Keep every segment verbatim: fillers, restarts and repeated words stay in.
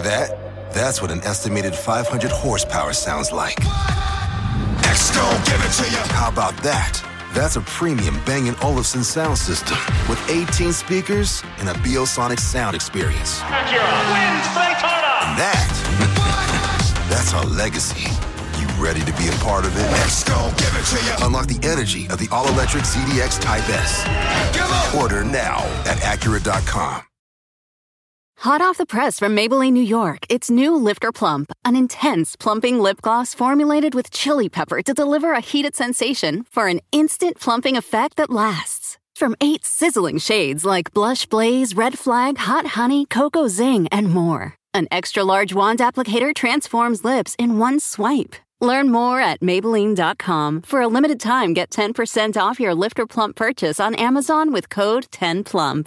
that? That's what an estimated five hundred horsepower sounds like. X gon' give it to you. How about that? That's a premium Bang and Olufsen sound system with eighteen speakers and a Biosonic sound experience. Acura wins Daytona. And that, that's our legacy. You ready to be a part of it? X gon' give it to you. Unlock the energy of the all-electric Z D X Type S. Order now at Acura dot com. Hot off the press from Maybelline, New York, it's new Lifter Plump, an intense plumping lip gloss formulated with chili pepper to deliver a heated sensation for an instant plumping effect that lasts. From eight sizzling shades like Blush Blaze, Red Flag, Hot Honey, Cocoa Zing, and more. An extra-large wand applicator transforms lips in one swipe. Learn more at Maybelline dot com. For a limited time, get ten percent off your Lifter Plump purchase on Amazon with code ten plump.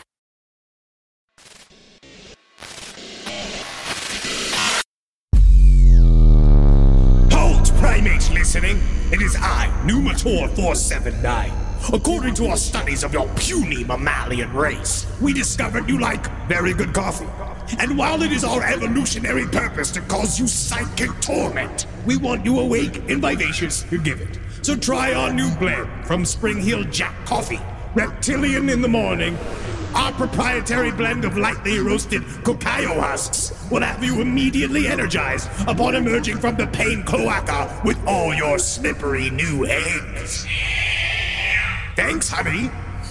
Primates listening, it is I, Numator four seven nine. According to our studies of your puny mammalian race, we discovered you like very good coffee. And while it is our evolutionary purpose to cause you psychic torment, we want you awake and vivacious to give it. So try our new blend from Spring Hill Jack Coffee, Reptilian in the morning. Our proprietary blend of lightly roasted cacao husks will have you immediately energized upon emerging from the pain cloaca with all your slippery new eggs. Thanks, honey.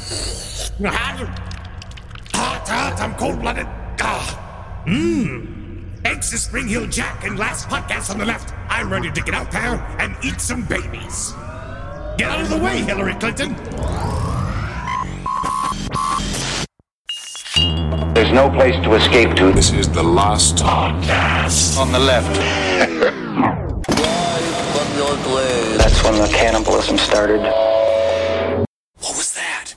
Hot, hot, I'm cold-blooded. Ah. Mmm. Thanks to Spring Hill Jack and last podcast on the left, I'm ready to get out there and eat some babies. Get out of the way, Hillary Clinton. There's no place to escape to. This is the last podcast. On the left. That's when the cannibalism started. What was that?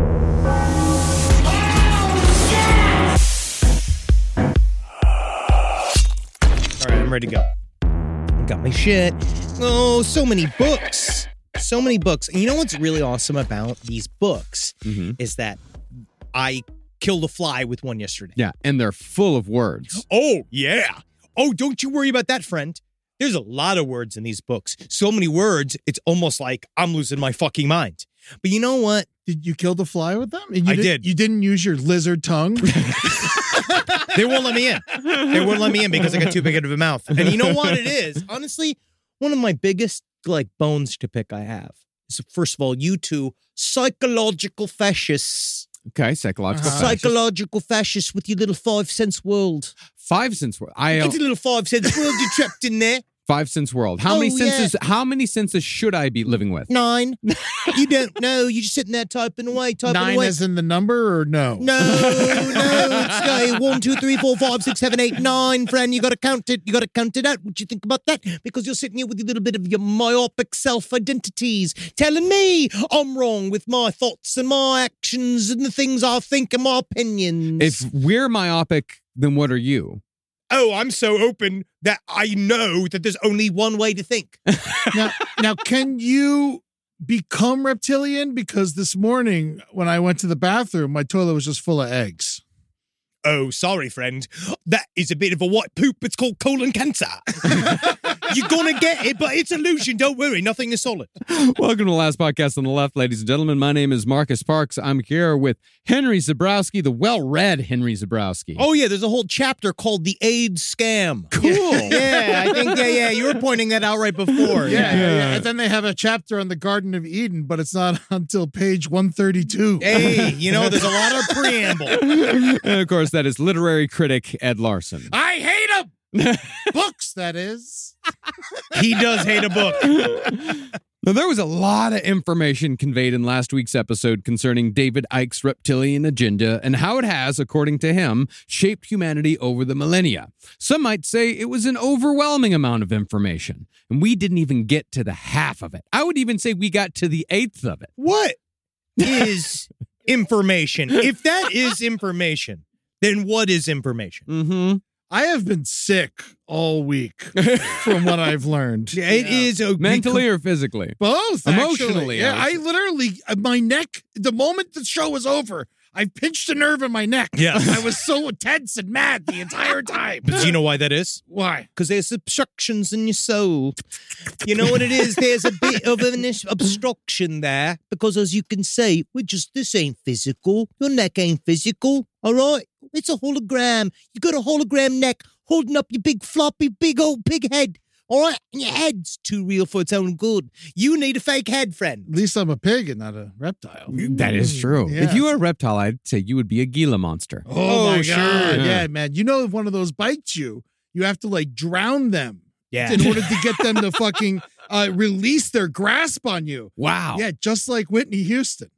All right, I'm ready to go. Got my shit. Oh, so many books. So many books. And you know what's really awesome about these books mm-hmm. is that I killed a fly with one yesterday. Yeah, and they're full of words. Oh, yeah. Oh, don't you worry about that, friend. There's a lot of words in these books. So many words, it's almost like I'm losing my fucking mind. But you know what? Did you kill the fly with them? And you I did, did. You didn't use your lizard tongue? They won't let me in. They won't let me in because I got too big of a mouth. And you know what it is? Honestly, one of my biggest like bones to pick I have is, first of all, you two psychological fascists. Okay, psychological uh-huh. fascists. Psychological fascists with your little five cents world. Five cents world. I uh, It's a little five cents world you're trapped in there. Five cents world. How oh, many senses? Yeah. How many senses should I be living with? Nine. You don't know. You're just sitting there typing away, typing Nine away. Nine as in the number, or no? No, no. It's uh, one, two, three, four, five, six, seven, eight, nine. Friend, you got to count it. You got to count it out. What do you think about that? Because you're sitting here with a little bit of your myopic self-identities, telling me I'm wrong with my thoughts and my actions and the things I think and my opinions. If we're myopic, then what are you? Oh, I'm so open that I know that there's only one way to think. now, now, can you become reptilian? Because this morning when I went to the bathroom, my toilet was just full of eggs. Oh, sorry, friend. That is a bit of a white poop. It's called colon cancer. You're going to get it, but it's illusion. Don't worry. Nothing is solid. Welcome to the last podcast on the left, ladies and gentlemen. My name is Marcus Parks. I'm here with Henry Zebrowski, the well-read Henry Zebrowski. Oh, yeah. There's a whole chapter called The AIDS Scam. Cool. Yeah, I think, yeah, yeah. You were pointing that out right before. Yeah, yeah, yeah. And then they have a chapter on the Garden of Eden, but it's not until page one thirty-two. Hey, you know, there's a lot of preamble. And of course, that is literary critic Ed Larson. I hate him! Books, that is. He does hate a book. Now, there was a lot of information conveyed in last week's episode concerning David Icke's reptilian agenda and how it has, according to him, shaped humanity over the millennia. Some might say it was an overwhelming amount of information, and we didn't even get to the half of it. I would even say we got to the eighth of it. What is information? If that is information, then what is information? Mm-hmm. I have been sick all week from what I've learned. Yeah, it yeah. is a, mentally or physically? Both. Emotionally. Actually. Yeah, I, I literally, my neck, the moment the show was over, I pinched a nerve in my neck. Yeah. I was so tense and mad the entire time. But do you know why that is? Why? Because there's obstructions in your soul. You know what it is? There's a bit of an obstruction there. Because as you can see, we're just, this ain't physical. Your neck ain't physical. All right? It's a hologram. You got a hologram neck holding up your big floppy, big old pig head. All right? And your head's too real for its own good. You need a fake head, friend. At least I'm a pig and not a reptile. That is true. Yeah. If you were a reptile, I'd say you would be a Gila monster. Oh, Oh, my sure. God. Yeah. Yeah, man. You know, if one of those bites you, you have to like drown them Yeah. in order to get them to fucking uh, release their grasp on you. Wow. Yeah, just like Whitney Houston.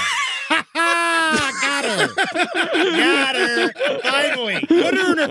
Got her. Got her. Finally. Put her in her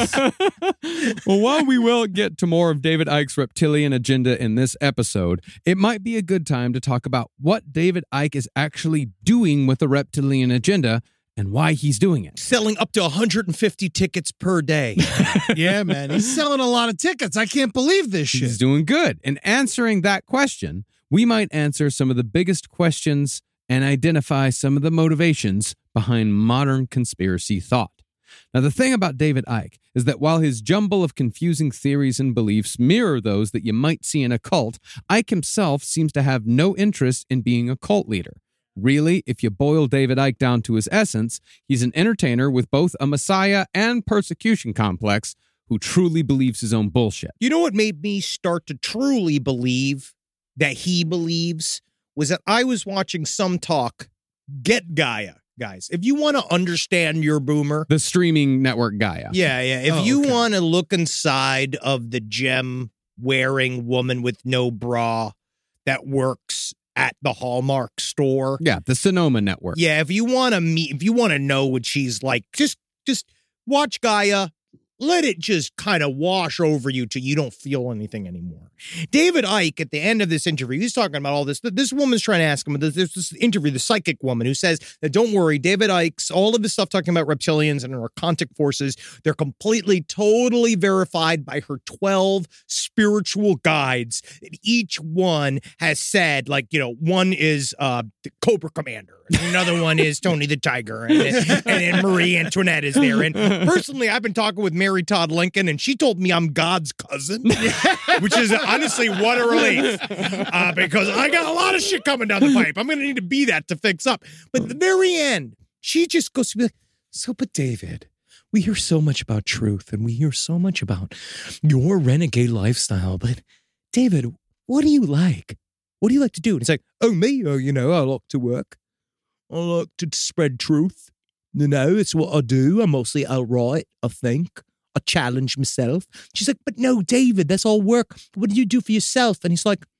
place. Well, while we will get to more of David Icke's reptilian agenda in this episode, it might be a good time to talk about what David Icke is actually doing with the reptilian agenda and why he's doing it. Selling up to one hundred fifty tickets per day. Yeah, man. He's selling a lot of tickets. I can't believe this shit. He's doing good. And answering that question, we might answer some of the biggest questions and identify some of the motivations behind modern conspiracy thought. Now, the thing about David Icke is that while his jumble of confusing theories and beliefs mirror those that you might see in a cult, Icke himself seems to have no interest in being a cult leader. Really, if you boil David Icke down to his essence, he's an entertainer with both a messiah and persecution complex who truly believes his own bullshit. You know what made me start to truly believe that he believes was that I was watching some talk, Get Gaia, guys. If you want to understand your boomer. The streaming network Gaia. Yeah, yeah. If Oh, you okay. want to look inside of the gem-wearing woman with no bra that works at the Hallmark store. Yeah, the Sonoma network. Yeah, if you want to meet, if you want to know what she's like, just just watch Gaia. Let it just kind of wash over you till you don't feel anything anymore. David Icke, at the end of this interview, he's talking about all this. This woman's trying to ask him, there's this interview, the psychic woman who says that don't worry, David Icke's, all of this stuff talking about reptilians and narcotic forces, they're completely, totally verified by her twelve spiritual guides. Each one has said, like, you know, one is uh, the Cobra Commander, and another one is Tony the Tiger, and, and then Marie Antoinette is there. And personally, I've been talking with Mary Todd Lincoln, and she told me I'm God's cousin, which is honestly what a relief, uh, because I got a lot of shit coming down the pipe. I'm going to need to be that to fix up. But at the very end, she just goes to be like, so, but David, we hear so much about truth, and we hear so much about your renegade lifestyle, but David, what do you like? What do you like to do? And it's like, oh, me? Oh, you know, I like to work. I like to spread truth. You know, it's what I do. I'm mostly outright, I think. I challenge myself. She's like, but no, David, that's all work. What do you do for yourself? And he's like,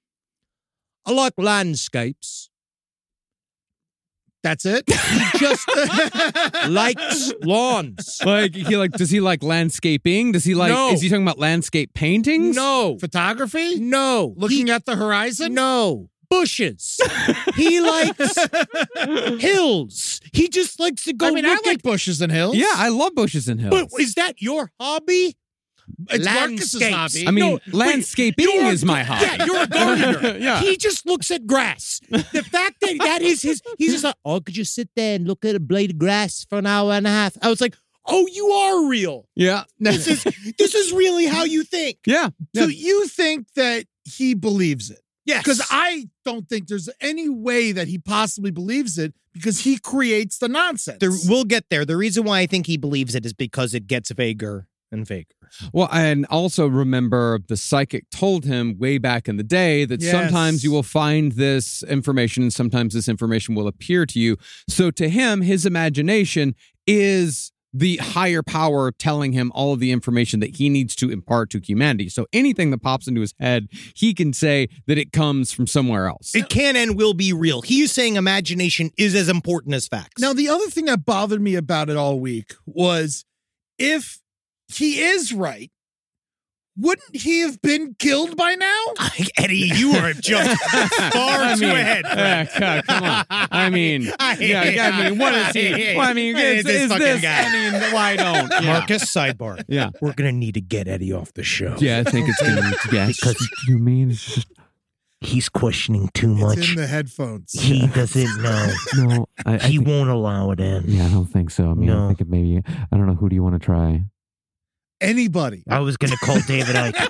I like landscapes. That's it? He just likes lawns. Like he like does he like landscaping? Does he like No. is he talking about landscape paintings? No. Photography? No. Looking He- at the horizon? No. Bushes. He likes hills. He just likes to go I mean, I look like at... bushes and hills. Yeah, I love bushes and hills. But is that your hobby? It's Marcus's Landscapes. hobby. I mean, No, wait, landscaping you're a- is my hobby. Yeah, you're a gardener. Yeah. He just looks at grass. The fact that that is his, he's just like, oh, could you sit there and look at a blade of grass for an hour and a half? I was like, oh, you are real. Yeah. This is this is really how you think. yeah. So you think that he believes it? Yes. Because I don't think there's any way that he possibly believes it because he creates the nonsense. There, we'll get there. The reason why I think he believes it is because it gets vaguer and vaguer. Well, and also remember the psychic told him way back in the day that Yes. sometimes you will find this information and sometimes this information will appear to you. So to him, his imagination is the higher power telling him all of the information that he needs to impart to humanity. So anything that pops into his head, he can say that it comes from somewhere else. It can and will be real. He is saying imagination is as important as facts. Now, the other thing that bothered me about it all week was if he is right, wouldn't he have been killed by now? Eddie, you are just far I too mean, ahead. uh, c- come on. I mean, yeah, I mean, what is he? Well, I mean, is, This is fucking this? guy. I mean, why don't? Yeah. Marcus, sidebar. Yeah. We're going to need to get Eddie off the show. Yeah, I think it's gonna be yes. Because you mean it's just He's questioning too much. It's in the headphones. He doesn't know. No, I, I he think, won't allow it in. yeah, I don't think so. I mean, No. I think it maybe, I don't know, who do you want to try? Anybody. I was going to call David Icke.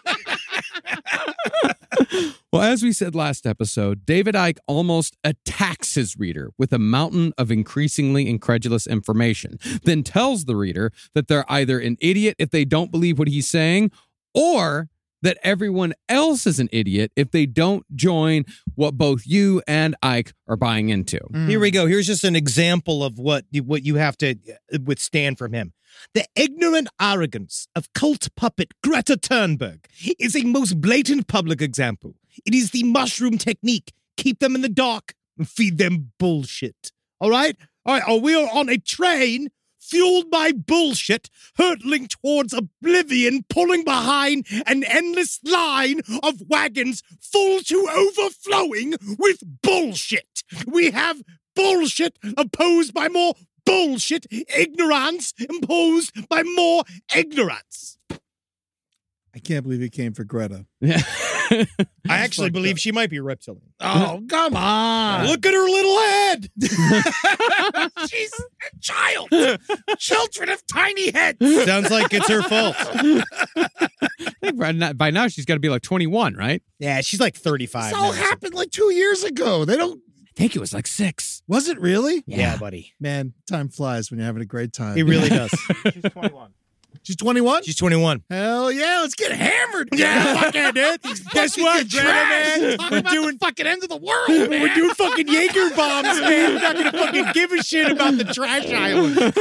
Well, as we said last episode, David Icke almost attacks his reader with a mountain of increasingly incredulous information, then tells the reader that they're either an idiot if they don't believe what he's saying, or that everyone else is an idiot if they don't join what both you and Icke are buying into. Here we go. Here's just an example of what you, what you have to withstand from him. The ignorant arrogance of cult puppet Greta Thunberg is a most blatant public example. It is the mushroom technique. Keep them in the dark and feed them bullshit. All right? All right. Oh, we are on a train fueled by bullshit, hurtling towards oblivion, pulling behind an endless line of wagons full to overflowing with bullshit. We have bullshit opposed by more bullshit, ignorance imposed by more ignorance. I can't believe he came for Greta. Yeah. I actually believe she might be a reptilian. Oh, come on. Look at her little head. She's a child. Children have tiny heads. Sounds like it's her fault. I think by now- by now she's got to be like twenty-one, right? Yeah, she's like thirty-five. This all now. happened like two years ago. They don't. I think it was like six. Was it really? Yeah, buddy. Man, time flies when you're having a great time. It really does. She's twenty-one. She's twenty-one? She's twenty-one. Hell yeah, let's get hammered. Yeah, fuck yeah, dude. Guess what, Greta, man? We're doing fucking end of the world, man. We're doing fucking Jaeger bombs, man. We're not gonna fucking give a shit about the trash island.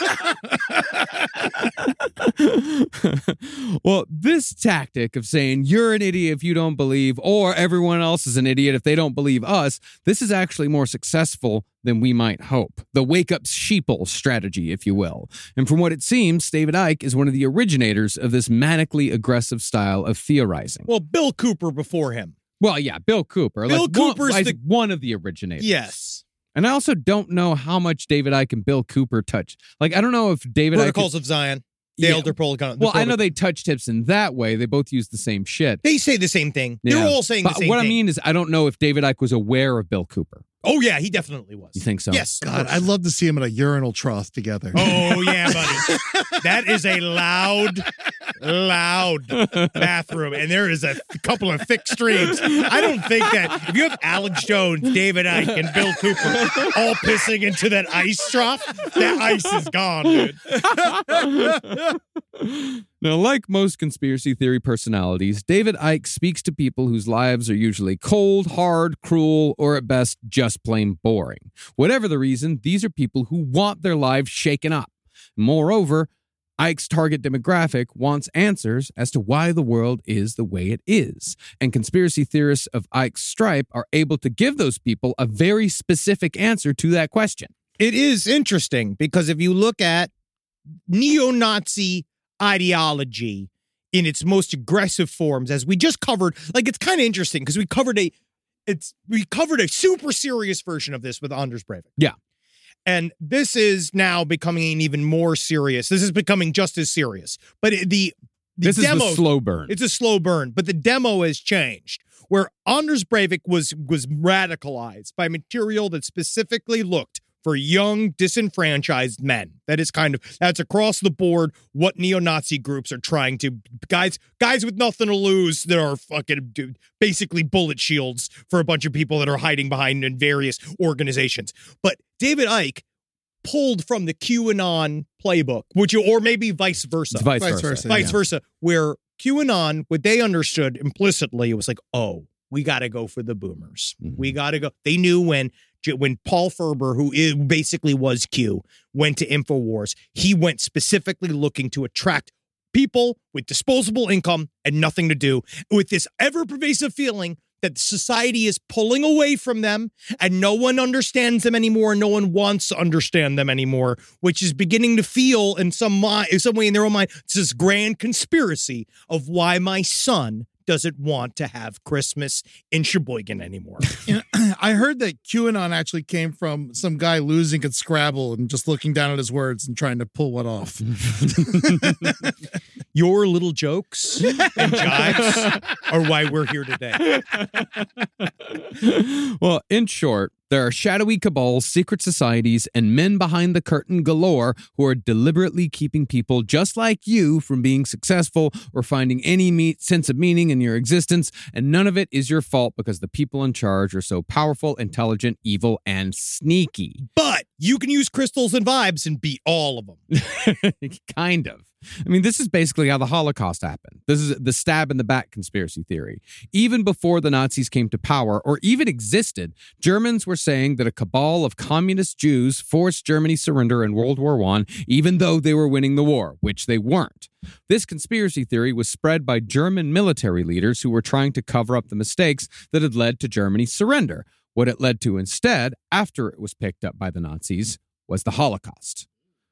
Well, this tactic of saying you're an idiot if you don't believe, or everyone else is an idiot if they don't believe us, this is actually more successful than we might hope. The wake up sheeple strategy, if you will. And from what it seems, David Icke is one of the originators of this manically aggressive style of theorizing. Well, Bill Cooper before him. Well, yeah, Bill Cooper. Bill like Cooper's one, the- like one of the originators. Yes. And I also don't know how much David Icke and Bill Cooper touch. Like, I don't know if David Protocols Icke... of Zion. The Yeah. elder protocol. Well, I know they touch tips in that way. They both use the same shit. They say the same thing. Yeah. They're all saying But the same what thing. I mean is, I don't know if David Icke was aware of Bill Cooper. Oh, yeah, he definitely was. You think so? Yes. of God, course. I'd love to see him in a urinal trough together. Oh, yeah, buddy. That is a loud, loud bathroom. And there is a couple of thick streams. I don't think that if you have Alex Jones, David Icke, and Bill Cooper all pissing into that ice trough, that ice is gone, dude. Now, like most conspiracy theory personalities, David Icke speaks to people whose lives are usually cold, hard, cruel, or at best just plain boring. Whatever the reason, these are people who want their lives shaken up. Moreover, Icke's target demographic wants answers as to why the world is the way it is. And conspiracy theorists of Icke's stripe are able to give those people a very specific answer to that question. It is interesting because if you look at neo-Nazi ideology in its most aggressive forms, as we just covered, like it's kind of interesting because we covered a it's we covered a super serious version of this with Anders Breivik. Yeah. And this is now becoming even more serious. This is becoming just as serious. But it, the, the This demo, is the slow burn. It's a slow burn, but the demo has changed. Where Anders Breivik was was radicalized by material that specifically looked for young, disenfranchised men. That is kind of, that's across the board what neo-Nazi groups are trying to, guys guys with nothing to lose that are fucking dude, basically bullet shields for a bunch of people that are hiding behind in various organizations. But David Icke pulled from the QAnon playbook, which you, or maybe vice versa. It's vice, Vice versa. versa. Vice Yeah. versa, where QAnon, what they understood implicitly, it was like, oh, we got to go for the boomers. Mhm. We got to go. They knew when when Paul Ferber, who is, basically was Q, went to InfoWars, he went specifically looking to attract people with disposable income and nothing to do, with this ever-pervasive feeling that society is pulling away from them and no one understands them anymore. No one wants to understand them anymore, which is beginning to feel in some, mi- in some way in their own mind, it's this grand conspiracy of why my son doesn't want to have Christmas in Sheboygan anymore. You know, I heard that QAnon actually came from some guy losing at Scrabble and just looking down at his words and trying to pull one off. Your little jokes and jibes are why we're here today. Well, in short, there are shadowy cabals, secret societies, and men behind the curtain galore who are deliberately keeping people just like you from being successful or finding any me- sense of meaning in your existence, and none of it is your fault because the people in charge are so powerful, intelligent, evil, and sneaky. But you can use crystals and vibes and beat all of them. Kind of. I mean, this is basically how the Holocaust happened. This is the stab in the back conspiracy theory. Even before the Nazis came to power or even existed, Germans were saying that a cabal of communist Jews forced Germany's surrender in World War One, even though they were winning the war, which they weren't. This conspiracy theory was spread by German military leaders who were trying to cover up the mistakes that had led to Germany's surrender. What it led to instead, after it was picked up by the Nazis, was the Holocaust.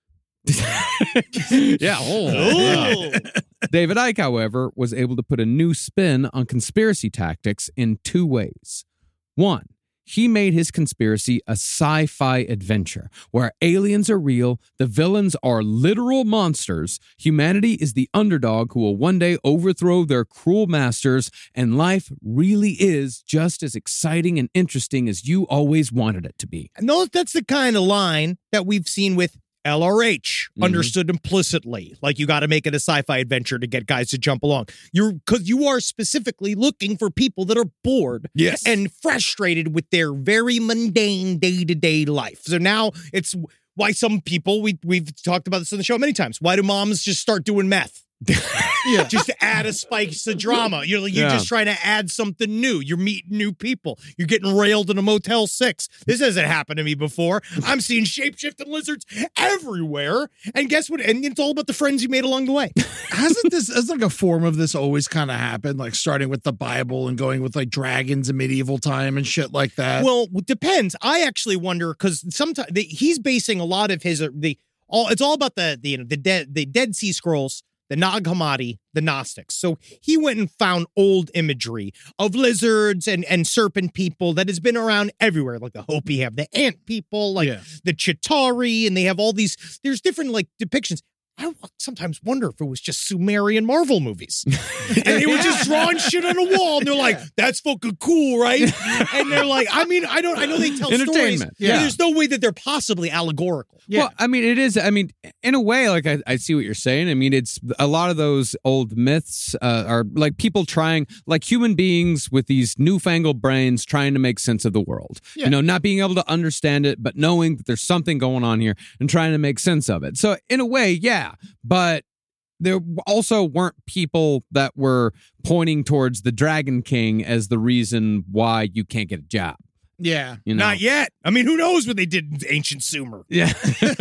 yeah, oh, yeah. David Icke, however, was able to put a new spin on conspiracy tactics in two ways. One, he made his conspiracy a sci-fi adventure where aliens are real, the villains are literal monsters, humanity is the underdog who will one day overthrow their cruel masters, and life really is just as exciting and interesting as you always wanted it to be. And those, that's the kind of line that we've seen with L R H, mm-hmm. understood implicitly. Like, you got to make it a sci-fi adventure to get guys to jump along. You're because you are specifically looking for people that are bored yes. and frustrated with their very mundane day-to-day life. So now it's why some people, we, we've talked about this on the show many times, why do moms just start doing meth? yeah. Just to add a spice of drama. You're, you're yeah. just trying to add something new. You're meeting new people. You're getting railed in a Motel six. This hasn't happened to me before. I'm seeing shape-shifting lizards everywhere. And guess what? And it's all about the friends you made along the way. Hasn't this, has like a form of this always kind of happened? Like starting with the Bible and going with like dragons in medieval time and shit like that? Well, it depends. I actually wonder because sometimes he's basing a lot of his, uh, the all. it's all about the, the, you know, the, Dead, the Dead Sea Scrolls, the Nag Hammadi, the Gnostics. So he went and found old imagery of lizards and, and serpent people that has been around everywhere. Like the Hopi have the ant people, like yeah. the Chitauri, and they have all these, there's different like depictions. I sometimes wonder if it was just Sumerian Marvel movies. And they were just drawing shit on a wall, and they're like, that's fucking cool, right? And they're like, I mean, I don't, I know they tell stories, yeah. but there's no way that they're possibly allegorical. Yeah. Well, I mean, it is, I mean, in a way, like, I, I see what you're saying. I mean, it's a lot of those old myths uh, are like people trying, like human beings with these newfangled brains trying to make sense of the world. Yeah. You know, not being able to understand it, but knowing that there's something going on here and trying to make sense of it. So in a way, yeah. But there also weren't people that were pointing towards the Dragon King as the reason why you can't get a job. Yeah. You know? Not yet. I mean, who knows what they did in ancient Sumer? Yeah.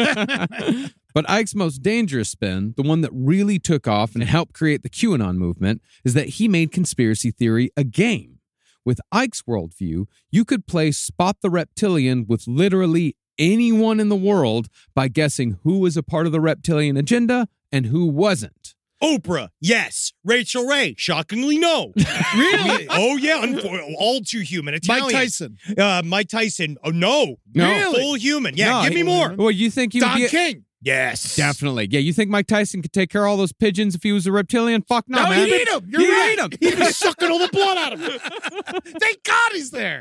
But Ike's most dangerous spin, the one that really took off and helped create the QAnon movement, is that he made conspiracy theory a game. With Ike's worldview, you could play Spot the Reptilian with literally anyone in the world by guessing who was a part of the reptilian agenda and who wasn't. Oprah, yes. Rachel Ray, shockingly no. Really? Oh, yeah. Unfor- all too human. Italian. Mike Tyson. Uh, Mike Tyson. Oh, no. No. Really? Full human. Yeah, no, give me more. Well, you think you Don would be... King. Yes. Definitely. Yeah, you think Mike Tyson could take care of all those pigeons if he was a reptilian? Fuck no, no man. he'd eat him. You're he'd right. eat him. He'd be sucking all the blood out of him. Thank God he's there.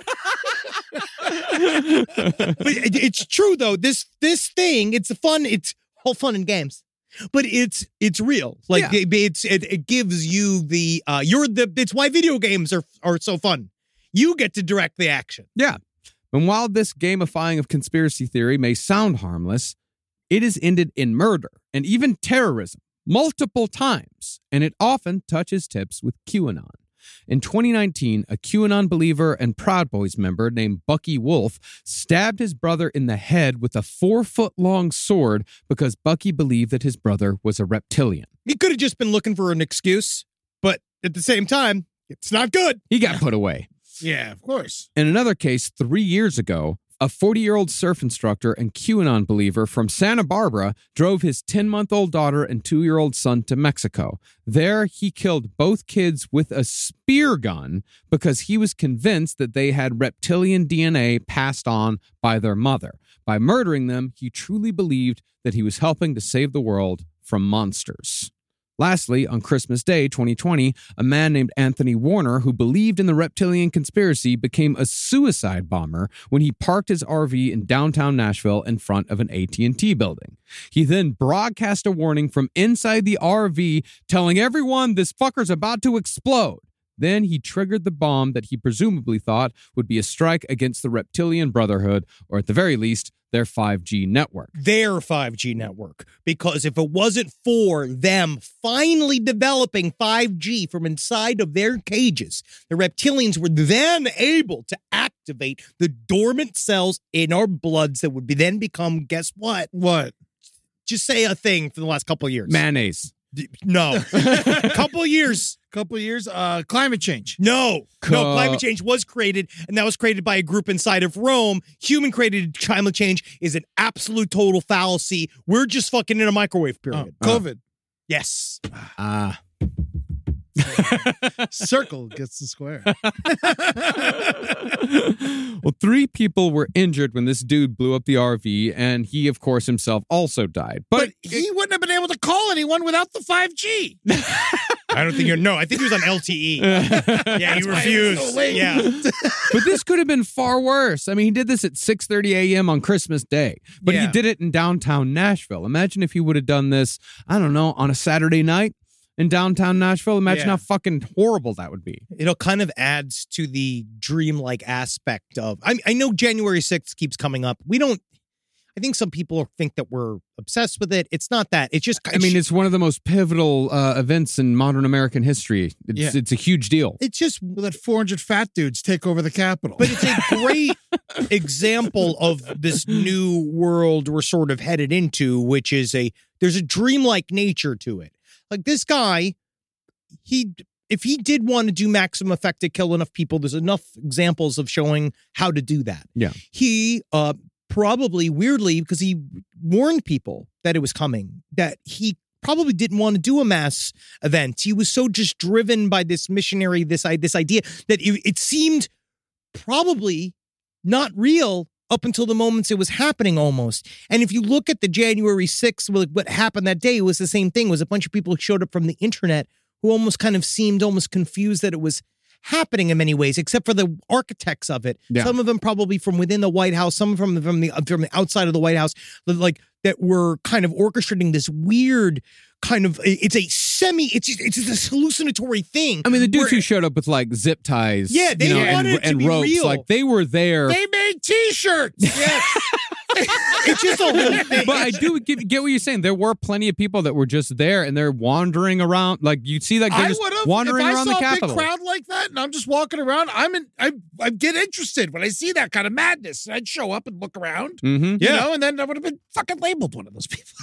But it, it's true, though. This this thing, it's a fun, it's all fun and games. But it's it's real. Like yeah. it, it's it, it gives you the uh you're the it's why video games are are so fun. You get to direct the action. Yeah. And while this gamifying of conspiracy theory may sound harmless, it has ended in murder and even terrorism multiple times, and it often touches tips with QAnon. In twenty nineteen, a QAnon believer and Proud Boys member named Bucky Wolf stabbed his brother in the head with a four-foot-long sword because Bucky believed that his brother was a reptilian. He could have just been looking for an excuse, but at the same time, it's not good. He got put away. Yeah, of course. In another case, three years ago, a a forty-year-old surf instructor and QAnon believer from Santa Barbara drove his ten-month-old daughter and two-year-old son to Mexico. There, he killed both kids with a spear gun because he was convinced that they had reptilian D N A passed on by their mother. By murdering them, he truly believed that he was helping to save the world from monsters. Lastly, on Christmas Day twenty twenty, a man named Anthony Warner, who believed in the reptilian conspiracy, became a suicide bomber when he parked his R V in downtown Nashville in front of an A T and T building. He then broadcast a warning from inside the R V telling everyone this fucker's about to explode. Then he triggered the bomb that he presumably thought would be a strike against the Reptilian Brotherhood, or at the very least, their five G network. Their five G network. Because if it wasn't for them finally developing five G from inside of their cages, the reptilians were then able to activate the dormant cells in our bloods that would be then become, guess what? What? Just say a thing for the last couple of years. Mayonnaise. No. A couple of years. Couple of years. Uh, climate change. No. Co- no, climate change was created, and that was created by a group inside of Rome. Human-created climate change is an absolute total fallacy. We're just fucking in a microwave period. Oh, COVID. Yes. Ah. Circle gets the square. Well, three people were injured when this dude blew up the R V, and he, of course, himself also died. But, But he wouldn't have been able to call anyone without the five G. I don't think you're. No, I think he was on L T E. Yeah, he refused. so late. Yeah. but this could have been far worse. I mean, he did this at six thirty a.m. on Christmas Day, but Yeah. he did it in downtown Nashville. Imagine if he would have done this, I don't know, on a Saturday night in downtown Nashville. Imagine Yeah. how fucking horrible that would be. It kind of adds to the dreamlike aspect of. I, I know January sixth keeps coming up. We don't. I think some people think that we're obsessed with it. It's not that. It's just. I mean, it's one of the most pivotal uh, events in modern American history. It's, Yeah. it's a huge deal. It's just. We'll let four hundred fat dudes take over the Capitol. But it's a great example of this new world we're sort of headed into, which is a. There's a dreamlike nature to it. Like this guy, he. If he did want to do maximum effect to kill enough people, there's enough examples of showing how to do that. Yeah. He uh, probably, weirdly, because he warned people that it was coming, that he probably didn't want to do a mass event. He was so just driven by this missionary, this, this idea, that it, it seemed probably not real up until the moments it was happening almost. And if you look at the January sixth, what happened that day, it was the same thing. It was a bunch of people who showed up from the internet who almost kind of seemed almost confused that it was happening in many ways, except for the architects of it. Yeah. Some of them probably from within the White House, some from from the from the outside of the White House, like that were kind of orchestrating this weird kind of. It's a semi. It's just, it's just this hallucinatory thing. I mean, the dudes where- who showed up with like zip ties, Yeah, they you know, wanted and, it to and be ropes, real. like they were there. they made T-shirts. Yes. It's just a whole thing. But I do get, get what you're saying. There were plenty of people that were just there and they're wandering around. Like you see, like they're I just would have wandering if I around saw the a Capitol. big crowd like that, and I'm just walking around. I'm in. I I get interested when I see that kind of madness. I'd show up and look around, Mm-hmm. you Yeah. know, and then I would have been fucking labeled one of those people.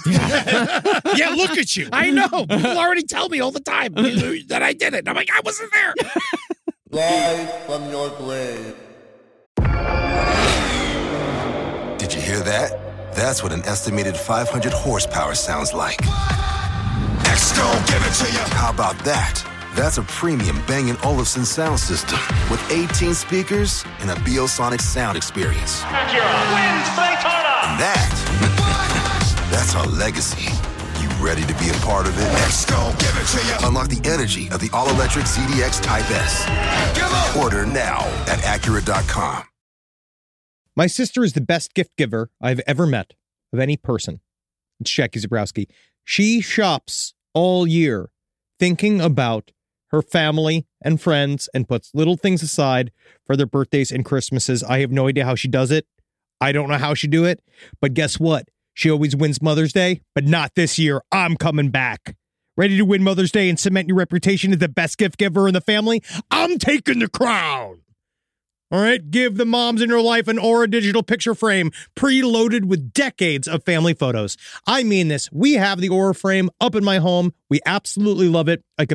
Yeah, look at you. I know. People already tell me all the time that I did it. And I'm like, I wasn't there. Live from your grave. Did you hear that? That's what an estimated five hundred horsepower sounds like. X-Gon, give it to you. How about that? That's a premium Bang and Olufsen sound system with eighteen speakers and a Biosonic sound experience. Acura wins Daytona. And that, that's our legacy. You ready to be a part of it? X-Gon, give it to you. Unlock the energy of the all-electric Z D X Type S. Order now at Acura dot com. My sister is the best gift giver I've ever met of any person. It's Jackie Zabrowski. She shops all year thinking about her family and friends and puts little things aside for their birthdays and Christmases. I have no idea how she does it. I don't know how she do it. But guess what? She always wins Mother's Day, but not this year. I'm coming back. Ready to win Mother's Day and cement your reputation as the best gift giver in the family? I'm taking the crown. All right, give the moms in your life an Aura digital picture frame preloaded with decades of family photos. I mean this. We have the Aura frame up in my home. We absolutely love it. I can put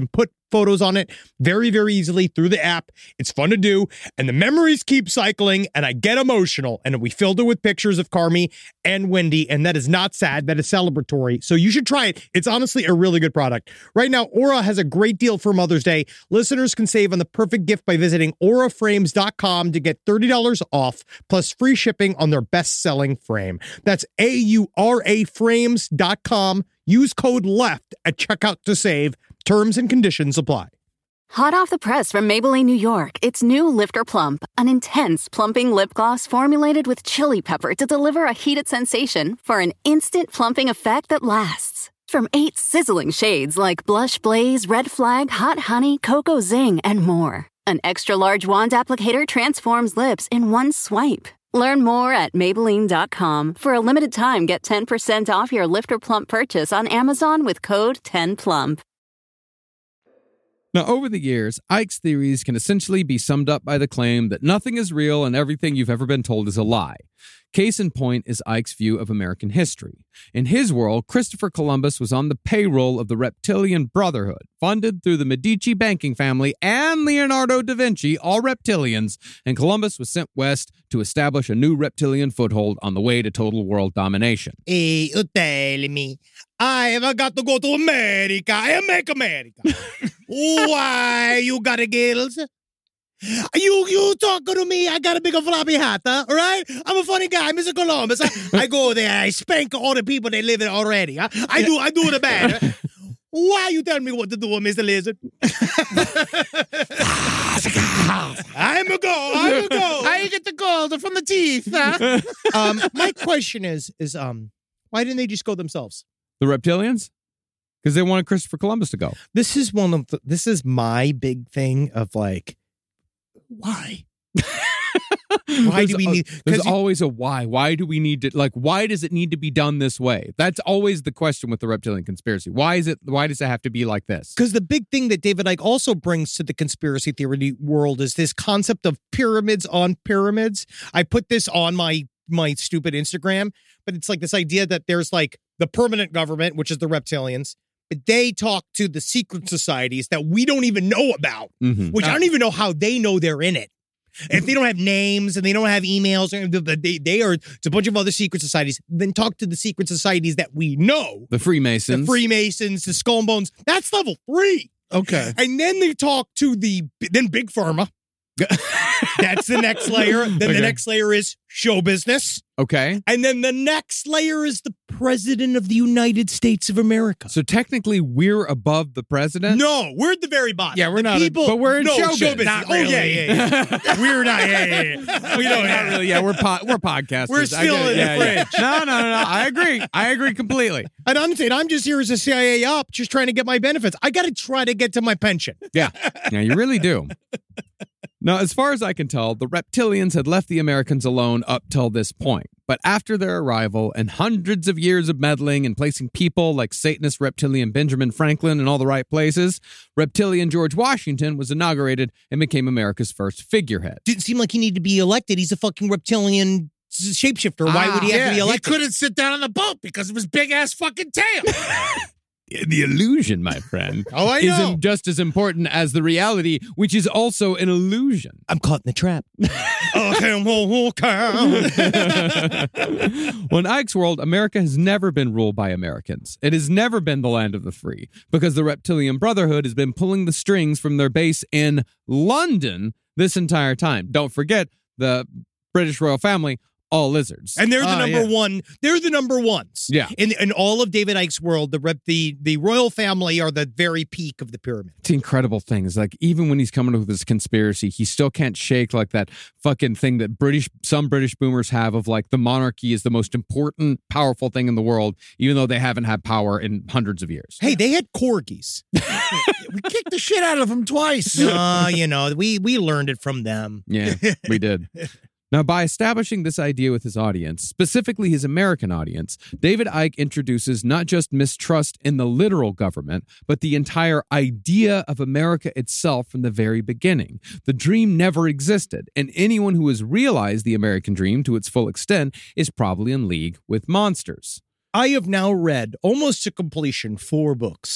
photos on it very, very easily through the app. It's fun to do. And the memories keep cycling, and I get emotional. And we filled it with pictures of Carmi and Wendy, and that is not sad. That is celebratory. So you should try it. It's honestly a really good product. Right now, Aura has a great deal for Mother's Day. Listeners can save on the perfect gift by visiting aura frames dot com to get thirty dollars off, plus free shipping on their best-selling frame. That's A U R A frames dot com. Use code LEFT at checkout to save. Terms and conditions apply. Hot off the press from Maybelline, New York, it's new Lifter Plump, an intense plumping lip gloss formulated with chili pepper to deliver a heated sensation for an instant plumping effect that lasts. From eight sizzling shades like Blush Blaze, Red Flag, Hot Honey, Cocoa Zing, and more. An extra-large wand applicator transforms lips in one swipe. Learn more at Maybelline dot com. For a limited time, get ten percent off your Lifter Plump purchase on Amazon with code ten plump. Now, over the years, Icke's theories can essentially be summed up by the claim that nothing is real and everything you've ever been told is a lie. Case in point is Icke's view of American history. In his world, Christopher Columbus was on the payroll of the Reptilian Brotherhood, funded through the Medici banking family and Leonardo da Vinci, all reptilians, and Columbus was sent west to establish a new reptilian foothold on the way to total world domination. Hey, you tell me, I have got to go to America and make America. Why, you got it, girls? You you talking to me? I got a big floppy hat, huh? All right? I'm a funny guy, Mister Columbus. I, I go there, I spank all the people that live there already. Huh? I do I do the bad. Huh? Why you tell me what to do, Mister Lizard? I'm a go. I'm a go. I get the gold from the teeth. Huh? um, my question is is um, why didn't they just go themselves? The reptilians? Because they wanted Christopher Columbus to go. This is one of the, this is my big thing of like, why? Why do we need? There's you, always a why. Why do we need to? Like, why does it need to be done this way? That's always the question with the reptilian conspiracy. Why is it? Why does it have to be like this? Because the big thing that David Icke also brings to the conspiracy theory world is this concept of pyramids on pyramids. I put this on my my stupid Instagram, but it's like this idea that there's like the permanent government, which is the reptilians. But they talk to the secret societies that we don't even know about, mm-hmm. which I don't even know how they know they're in it. If they don't have names and they don't have emails, they, they are, it's a bunch of other secret societies. Then talk to the secret societies that we know. The Freemasons. The Freemasons, the Skull and Bones. That's level three. Okay. And then they talk to the, then Big Pharma. That's the next layer. Then okay. the next layer is show business. Okay. And then the next layer is the President of the United States of America. So technically we're above the president? No, we're at the very bottom. Yeah, we're not. People, a, but we're in no, show, show business. business. Oh, really. yeah, yeah, yeah. We're not. Yeah, yeah, yeah. We don't not really. Yeah, we're po- we're podcasters. We're still in yeah, the yeah. fridge. No, no, no, no. I agree. I agree completely. And I'm saying I'm just here as a C I A op, just trying to get my benefits. I got to try to get to my pension. Yeah. Yeah, you really do. Now, as far as I can tell, the reptilians had left the Americans alone up till this point. But after their arrival and hundreds of years of meddling and placing people like Satanist reptilian Benjamin Franklin in all the right places, reptilian George Washington was inaugurated and became America's first figurehead. Didn't seem like he needed to be elected. He's a fucking reptilian shapeshifter. Why ah, would he have yeah, to be elected? He couldn't sit down on the boat because of his big ass fucking tail. The illusion, my friend, oh, I is know. just as important as the reality, which is also an illusion. I'm caught in the trap. Well, in Icke's world, America has never been ruled by Americans. It has never been the land of the free, because the Reptilian Brotherhood has been pulling the strings from their base in London this entire time. Don't forget, the British royal family, all lizards. And they're the uh, number yeah. one. They're the number ones. Yeah. In in all of David Icke's world, the rep, the the royal family are the very peak of the pyramid. It's the incredible thing is like even when he's coming up with this conspiracy, he still can't shake like that fucking thing that British some British boomers have of like the monarchy is the most important, powerful thing in the world, even though they haven't had power in hundreds of years. Hey, they had corgis. We kicked the shit out of them twice. No, you know, we we learned it from them. Yeah, we did. Now, by establishing this idea with his audience, specifically his American audience, David Icke introduces not just mistrust in the literal government, but the entire idea of America itself from the very beginning. The dream never existed, and anyone who has realized the American dream to its full extent is probably in league with monsters. I have now read almost to completion four books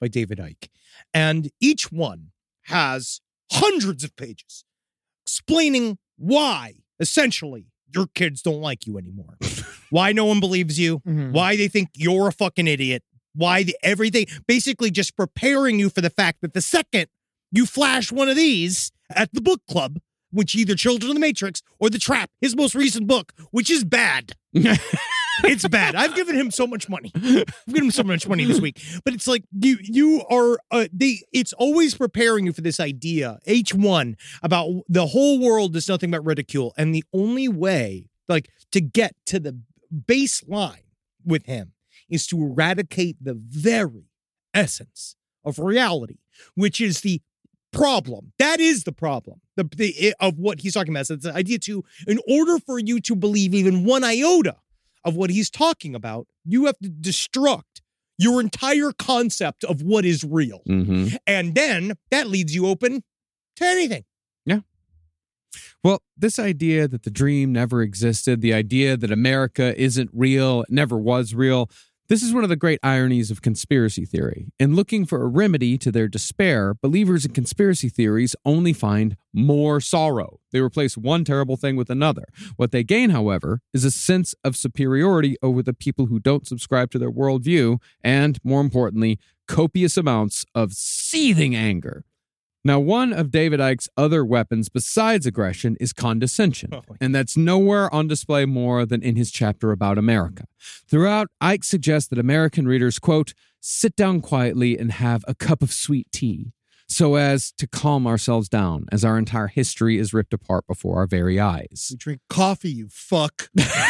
by David Icke. And each one has hundreds of pages explaining why, essentially, your kids don't like you anymore. Why no one believes you. Mm-hmm. Why they think you're a fucking idiot. Why the, everything. Basically just preparing you for the fact that the second you flash one of these at the book club, which either Children of the Matrix or The Trap, his most recent book, which is bad. It's bad. I've given him so much money. I've given him so much money this week. But it's like you you are uh, they it's always preparing you for this idea, H one, about the whole world is nothing but ridicule. And the only way like to get to the baseline with him is to eradicate the very essence of reality, which is the problem. That is the problem the, the of what he's talking about. So it's the idea to, in order for you to believe even one iota of what he's talking about, you have to destruct your entire concept of what is real. Mm-hmm. And then that leads you open to anything. Yeah. Well, this idea that the dream never existed, the idea that America isn't real, never was real, this is one of the great ironies of conspiracy theory. In looking for a remedy to their despair, believers in conspiracy theories only find more sorrow. They replace one terrible thing with another. What they gain, however, is a sense of superiority over the people who don't subscribe to their worldview and, more importantly, copious amounts of seething anger. Now, one of David Icke's other weapons besides aggression is condescension, and that's nowhere on display more than in his chapter about America. Throughout, Icke suggests that American readers, quote, sit down quietly and have a cup of sweet tea, so as to calm ourselves down as our entire history is ripped apart before our very eyes. You drink coffee, you fuck.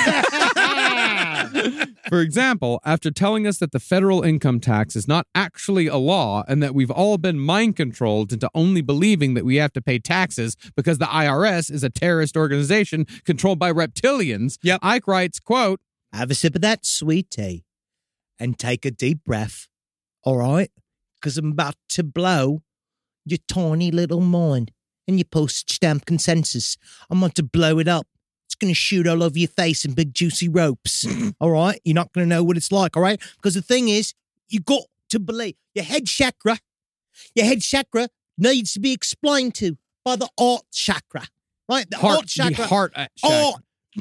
For example, after telling us that the federal income tax is not actually a law and that we've all been mind-controlled into only believing that we have to pay taxes because the I R S is a terrorist organization controlled by reptilians, yep. Icke writes, quote, have a sip of that sweet tea and take a deep breath, all right? Because I'm about to blow your tiny little mind and your postage-stamp consensus. I'm about to blow it up. It's going to shoot all over your face in big juicy ropes. All right? You're not going to know what it's like, all right? Because the thing is, you got to believe your head chakra, your head chakra needs to be explained to by the heart chakra, right? The heart, heart chakra. The heart uh, chakra. Heart.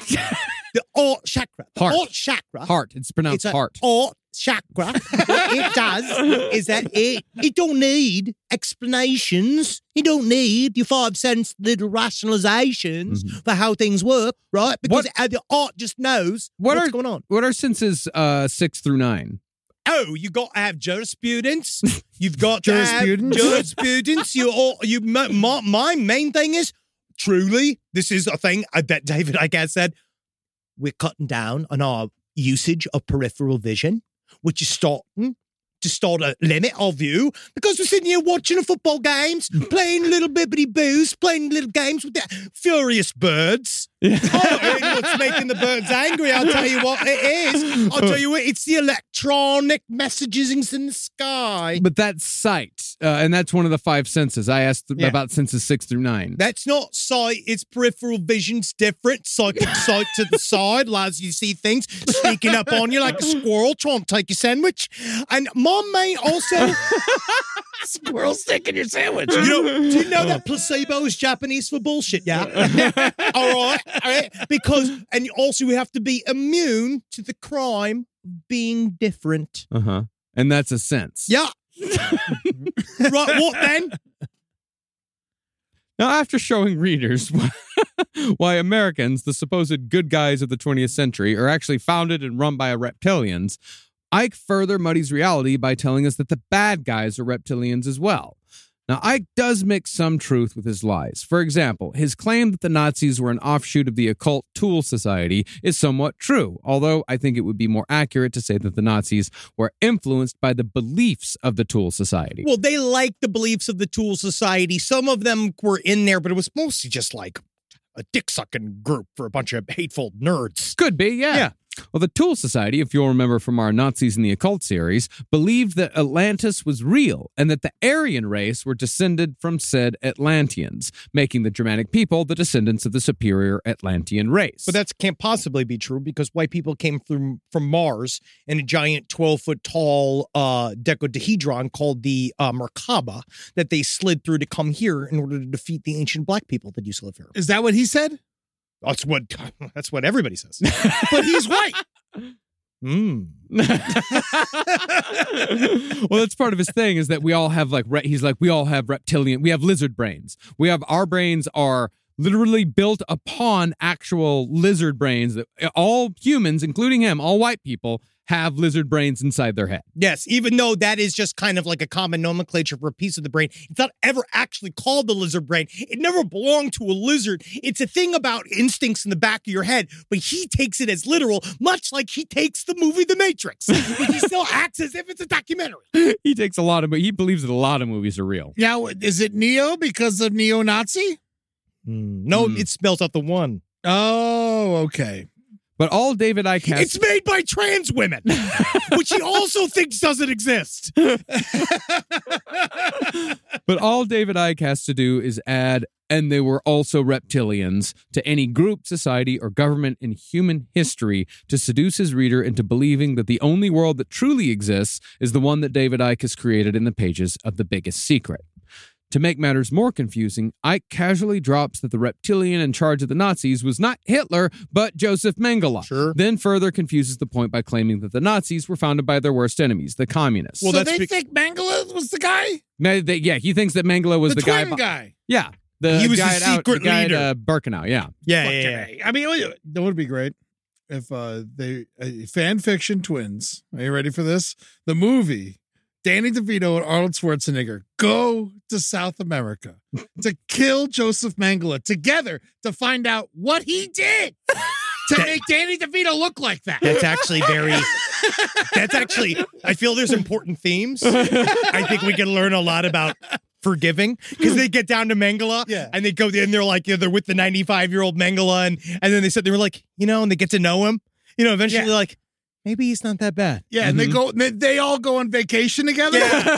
The heart chakra. The heart. heart chakra. Heart. It's pronounced it's heart. Heart chakra. What it does is that it it don't need explanations. You don't need your five cents little rationalizations mm-hmm. for how things work, right? Because what, the art just knows what what's are, going on. What are senses uh, six through nine? Oh, you got to have jurisprudence. You've got to have jurisprudence. You all, you. My, my main thing is truly. This is a thing that David Icke has said. We're cutting down on our usage of peripheral vision, which is starting to start a limit our view because we're sitting here watching the football games, playing little bibbity boos, playing little games with the furious birds. Yeah. Oh, and what's making the birds angry? I'll tell you what it is. I'll tell you what, it's the electronic messagings in the sky. But that's sight, uh, and that's one of the five senses. I asked yeah. about senses six through nine. That's not sight, it's peripheral vision's different. Psychic sight to the side allows you to see things sneaking up on you like a squirrel trying to take your sandwich. And my mate also... Squirrel stick in your sandwich. You know, do you know that placebo is Japanese for bullshit, yeah? all right, all right. Because, and also we have to be immune to the crime of being different. Uh-huh. And that's a sense. Yeah. Right, what then? Now, after showing readers why Americans, the supposed good guys of the twentieth century, are actually founded and run by reptilians, Icke further muddies reality by telling us that the bad guys are reptilians as well. Now, Icke does mix some truth with his lies. For example, his claim that the Nazis were an offshoot of the occult Tool Society is somewhat true, although I think it would be more accurate to say that the Nazis were influenced by the beliefs of the Tool Society. Well, they liked the beliefs of the Tool Society. Some of them were in there, but it was mostly just like a dick-sucking group for a bunch of hateful nerds. Could be, yeah. Yeah. Well, the Tool Society, if you'll remember from our Nazis in the Occult series, believed that Atlantis was real and that the Aryan race were descended from said Atlanteans, making the Germanic people the descendants of the superior Atlantean race. But that can't possibly be true because white people came from, from Mars in a giant twelve-foot tall uh, dodecahedron called the uh, Merkaba that they slid through to come here in order to defeat the ancient black people that used to live here. Is that what he said? That's what that's what everybody says. But he's white. Mm. Well, that's part of his thing is that we all have like, re- he's like, we all have reptilian, we have lizard brains. We have, our brains are literally built upon actual lizard brains that all humans, including him, all white people, have lizard brains inside their head. Yes, even though that is just kind of like a common nomenclature for a piece of the brain. It's not ever actually called the lizard brain. It never belonged to a lizard. It's a thing about instincts in the back of your head, but he takes it as literal, much like he takes the movie The Matrix. But he still acts as if it's a documentary. He takes a lot of, but he believes that a lot of movies are real. Now, is it Neo because of neo-Nazi? Mm, no, Mm. it spells out the one. Oh, okay. But all David Icke has... It's made by trans women, which he also thinks doesn't exist. But all David Icke has to do is add, and they were also reptilians, to any group, society, or government in human history to seduce his reader into believing that the only world that truly exists is the one that David Icke has created in the pages of The Biggest Secret. To make matters more confusing, Icke casually drops that the reptilian in charge of the Nazis was not Hitler, but Joseph Mengele. Sure. Then further confuses the point by claiming that the Nazis were founded by their worst enemies, the communists. Well, Well, so that's they be- think Mengele was the guy? Now, they- yeah, he thinks that Mengele was The, the, guy. twin be- guy. Yeah. The He was guy the at out- secret the guy leader. At, uh, Birkenau, yeah. Yeah, Fucking yeah, yeah. A. I mean, that would be great if uh, they uh, fan fiction twins. Are you ready for this? The movie, Danny DeVito and Arnold Schwarzenegger go to South America to kill Joseph Mengele together to find out what he did to make Danny DeVito look like that. That's actually very. That's actually. I feel there's important themes. I think we can learn a lot about forgiving because they get down to Mengele, Yeah. and they go in. They're like, you know, they're with the ninety-five year old Mengele, and and then they said they were like, you know, and they get to know him. You know, eventually Yeah. they're like, maybe he's not that bad. Yeah, and they go. They, they all go on vacation together. Yeah.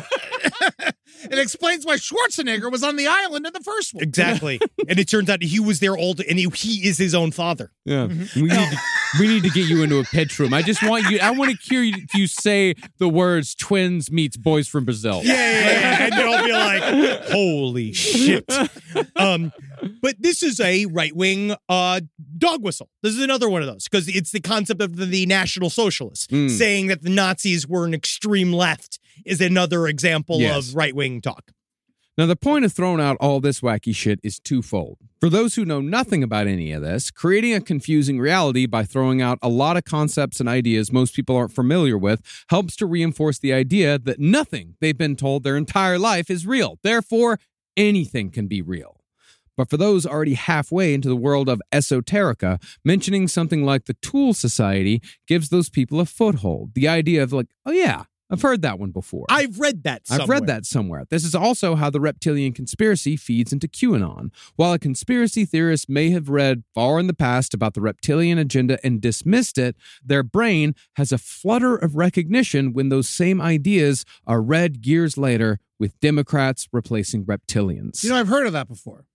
It explains why Schwarzenegger was on the island in the first one. Exactly. And it turns out he was there old, and he, he is his own father. Yeah. We, need to, we need to get you into a pitch room. I just want you, I want to hear you, you say the words twins meets boys from Brazil. Yeah, yeah, yeah. And then I'll be like, holy shit. Um, but this is a right-wing uh, dog whistle. This is another one of those because it's the concept of the, the National Socialists Mm. saying that the Nazis were an extreme left is another example Yes. of right-wing talk. Now, the point of throwing out all this wacky shit is twofold. For those who know nothing about any of this, creating a confusing reality by throwing out a lot of concepts and ideas most people aren't familiar with helps to reinforce the idea that nothing they've been told their entire life is real. Therefore, anything can be real. But for those already halfway into the world of esoterica, mentioning something like the Tool Society gives those people a foothold. The idea of like, oh yeah, I've heard that one before. I've read that somewhere. I've read that somewhere. This is also how the reptilian conspiracy feeds into QAnon. While a conspiracy theorist may have read far in the past about the reptilian agenda and dismissed it, their brain has a flutter of recognition when those same ideas are read years later with Democrats replacing reptilians. You know, I've heard of that before.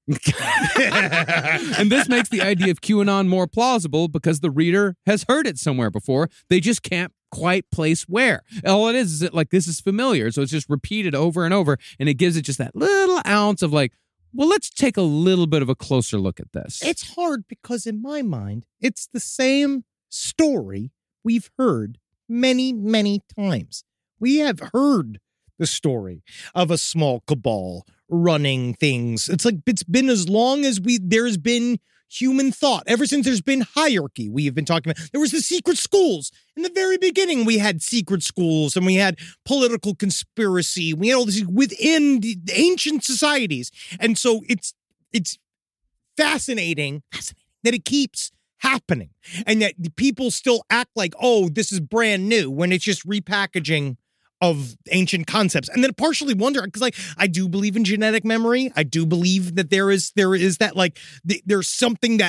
And this makes the idea of QAnon more plausible because the reader has heard it somewhere before. They just can't quite place where. All it is is that, like, this is familiar, so it's just repeated over and over, and it gives it just that little ounce of like, well, let's take a little bit of a closer look at this. It's hard because in my mind, it's the same story we've heard many, many times. We have heard the story of a small cabal running things. It's like it's been as long as we there's been human thought. Ever since there's been hierarchy, we have been talking about. There was the secret schools. In the very beginning, we had secret schools and we had political conspiracy. We had all this within the ancient societies. And so it's it's fascinating, fascinating that it keeps happening and that people still act like, oh, this is brand new when it's just repackaging of ancient concepts. And then partially wonder, because like I do believe in genetic memory. I do believe that there is there is that like th- there's something that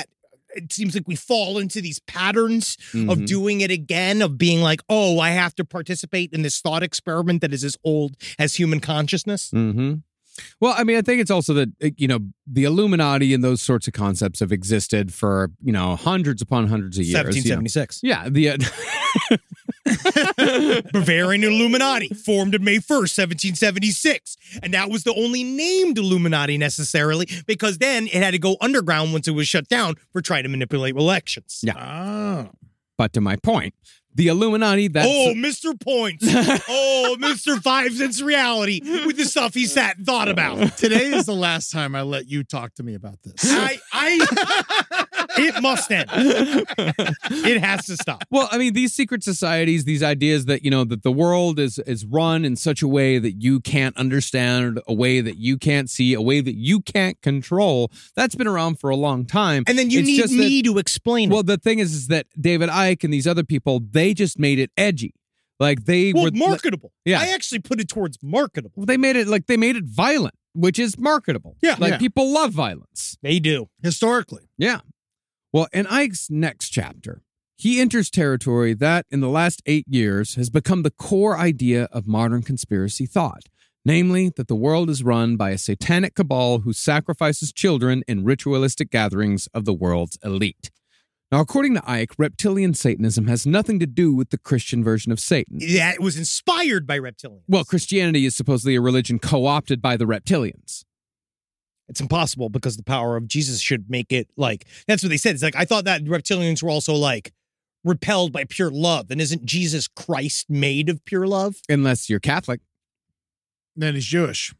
it seems like we fall into these patterns Mhm. of doing it again, of being like, oh, I have to participate in this thought experiment that is as old as human consciousness. Mm-hmm. Well, I mean, I think it's also that, uh, you know, the Illuminati and those sorts of concepts have existed for, you know, hundreds upon hundreds of years. seventeen seventy-six. You know. Yeah. The, uh, Bavarian Illuminati formed on May first, seventeen seventy-six. And that was the only named Illuminati necessarily, because then it had to go underground once it was shut down for trying to manipulate elections. Yeah. Oh. But to my point, the Illuminati, that's... Oh, Mister Points. Oh, Mister Five Cents Reality with the stuff he sat and thought about. Today is the last time I let you talk to me about this. I, I, it must end. It has to stop. Well, I mean, these secret societies, these ideas that, you know, that the world is is run in such a way that you can't understand, a way that you can't see, a way that you can't control, that's been around for a long time. And then you It's need just me that- to explain Well, it. the thing is, is that David Icke and these other people, they just made it edgy. Like they Well, were marketable. Yeah. I actually put it towards marketable. They made it like they made it violent, which is marketable. Yeah. Like Yeah. people love violence. They do. Historically. Yeah. Well, in Ike's next chapter, he enters territory that in the last eight years has become the core idea of modern conspiracy thought. Namely, that the world is run by a satanic cabal who sacrifices children in ritualistic gatherings of the world's elite. Now, according to Ike, reptilian Satanism has nothing to do with the Christian version of Satan. That was inspired by reptilians. Well, Christianity is supposedly a religion co-opted by the reptilians. It's impossible because the power of Jesus should make it like, that's what they said. It's like, I thought that reptilians were also like repelled by pure love. And isn't Jesus Christ made of pure love? Unless you're Catholic. Then he's Jewish.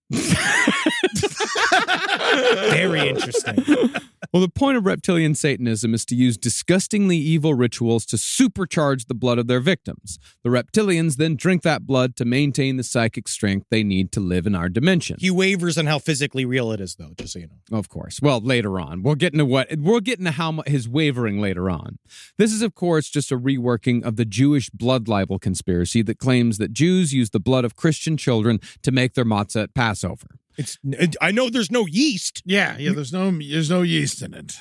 Very interesting. Well, the point of reptilian Satanism is to use disgustingly evil rituals to supercharge the blood of their victims. The reptilians then drink that blood to maintain the psychic strength they need to live in our dimension. He wavers on how physically real it is, though, just so you know. Of course. Well, later on. We'll get into what we'll get into how mu- his wavering later on. This is, of course, just a reworking of the Jewish blood libel conspiracy that claims that Jews use the blood of Christian children to make their matzah at Passover. It's. I know there's no yeast. Yeah, yeah. There's no, there's no yeast in it.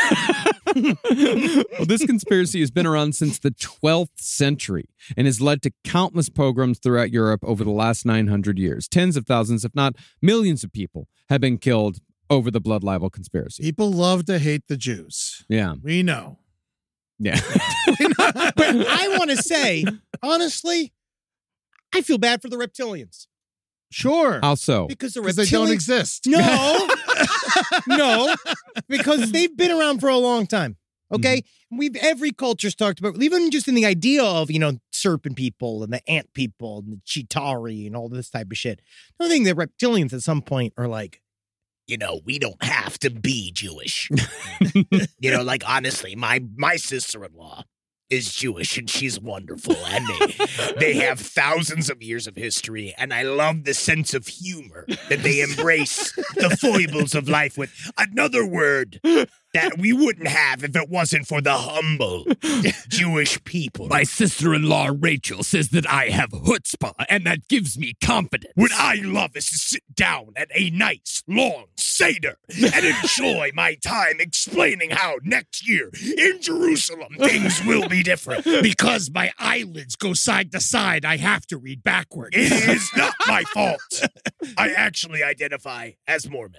Well, this conspiracy has been around since the twelfth century and has led to countless pogroms throughout Europe over the last nine hundred years. Tens of thousands, if not millions of people have been killed over the blood libel conspiracy. People love to hate the Jews. Yeah. We know. Yeah. But I want to say, honestly, I feel bad for the reptilians. Sure. How so? Because the Because reptilians they don't exist. No, no, because they've been around for a long time. Okay, Mm-hmm. we've every culture's talked about, even just in the idea of you know serpent people and the ant people and the Chitauri and all this type of shit. I think that reptilians at some point are like, you know, we don't have to be Jewish. You know, like honestly, my my sister-in-law is Jewish and she's wonderful, and they, they have thousands of years of history, and I love the sense of humor that they embrace the foibles of life with. Another word that we wouldn't have if it wasn't for the humble Jewish people. My sister-in-law Rachel says that I have chutzpah, and that gives me confidence. What I love is to sit down at a nice, long Seder and enjoy my time explaining how next year in Jerusalem things will be different. Because my eyelids go side to side, I have to read backwards. It is not my fault. I actually identify as Mormon.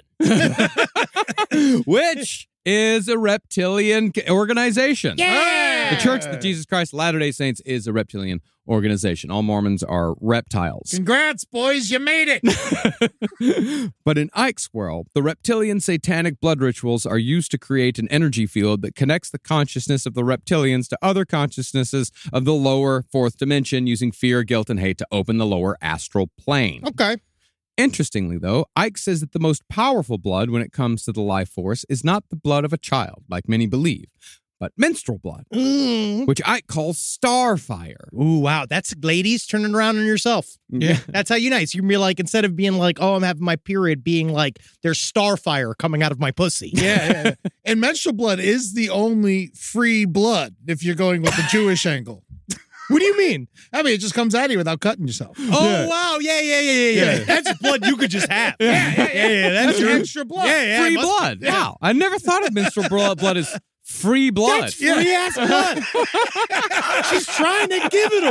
Which is a reptilian organization. Yeah! The Church of Jesus Christ of Latter-day Saints is a reptilian organization. All Mormons are reptiles. Congrats, boys, you made it. But in Ike's world, the reptilian satanic blood rituals are used to create an energy field that connects the consciousness of the reptilians to other consciousnesses of the lower fourth dimension using fear, guilt, and hate to open the lower astral plane. Okay. Interestingly, though, Ike says that the most powerful blood when it comes to the life force is not the blood of a child, like many believe, but menstrual blood, Mm. which Ike calls starfire. Ooh, wow. That's ladies turning around on yourself. Yeah. That's how you nice. You can be like, instead of being like, oh, I'm having my period, being like, there's starfire coming out of my pussy. Yeah, yeah. And menstrual blood is the only free blood if you're going with the Jewish angle. What do you mean? I mean, it just comes out of you without cutting yourself. Oh, wow. Yeah, yeah, yeah, yeah, yeah. Yeah. That's blood you could just have. Yeah, yeah, yeah. yeah. That's That's your extra blood. Yeah, yeah. Free it must- blood. Wow. I never thought of menstrual blood blood as free blood. That's free ass blood. She's trying to give it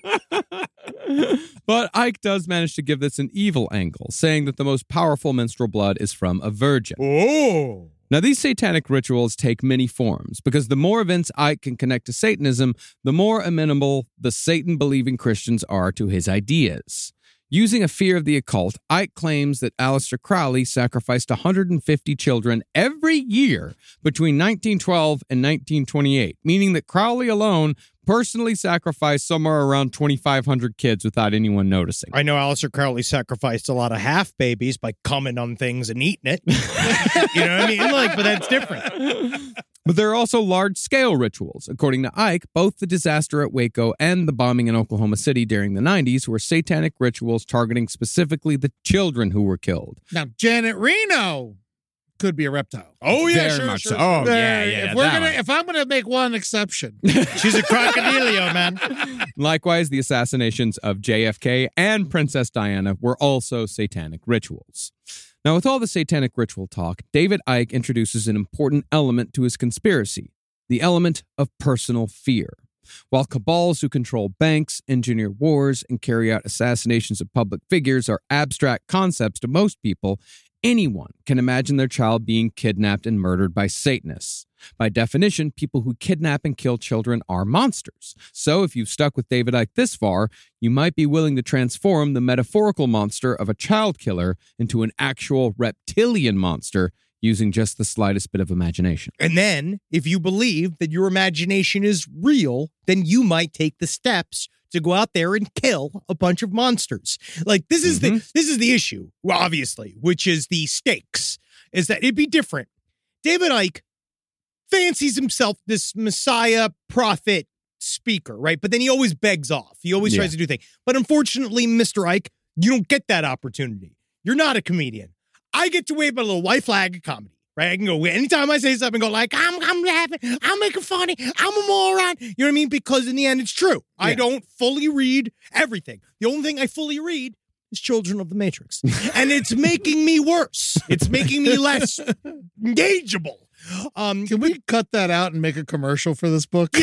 away. But Ike does manage to give this an evil angle, saying that the most powerful menstrual blood is from a virgin. Oh. Now, these satanic rituals take many forms because the more events Ike can connect to Satanism, the more amenable the Satan-believing Christians are to his ideas. Using a fear of the occult, Ike claims that Aleister Crowley sacrificed one hundred fifty children every year between nineteen twelve and nineteen twenty-eight, meaning that Crowley alone personally sacrificed somewhere around twenty-five hundred kids without anyone noticing. I know Aleister Crowley sacrificed a lot of half babies by coming on things and eating it. You know what I mean? Like, but that's different. But there are also large-scale rituals. According to Ike, both the disaster at Waco and the bombing in Oklahoma City during the nineties were satanic rituals targeting specifically the children who were killed. Now, Janet Reno could be a reptile. Oh, yeah, Very sure, much sure, so. Oh, sure. yeah, yeah. If we're that gonna, one. if I'm gonna make one exception, She's a crocodilio, man. Likewise, the assassinations of J F K and Princess Diana were also satanic rituals. Now, with all the satanic ritual talk, David Icke introduces an important element to his conspiracy, the element of personal fear. While cabals who control banks, engineer wars, and carry out assassinations of public figures are abstract concepts to most people, anyone can imagine their child being kidnapped and murdered by Satanists. By definition, people who kidnap and kill children are monsters. So if you've stuck with David Icke this far, you might be willing to transform the metaphorical monster of a child killer into an actual reptilian monster using just the slightest bit of imagination. And then, if you believe that your imagination is real, then you might take the steps to go out there and kill a bunch of monsters. Like, this is Mm-hmm. the this is the issue, well, obviously, which is the stakes, is that it'd be different. David Icke fancies himself this messiah prophet speaker, right? But then he always begs off. He always Yeah. tries to do things. But unfortunately, Mister Icke, you don't get that opportunity. You're not a comedian. I get to wave my little white flag of comedy, right? I can go anytime I say something, go like, I'm, I'm laughing, I'm making funny, I'm a moron. You know what I mean? Because in the end, it's true. I Yeah. don't fully read everything. The only thing I fully read is Children of the Matrix. And it's making me worse. It's making me less engageable. Um, can we cut that out and make a commercial for this book?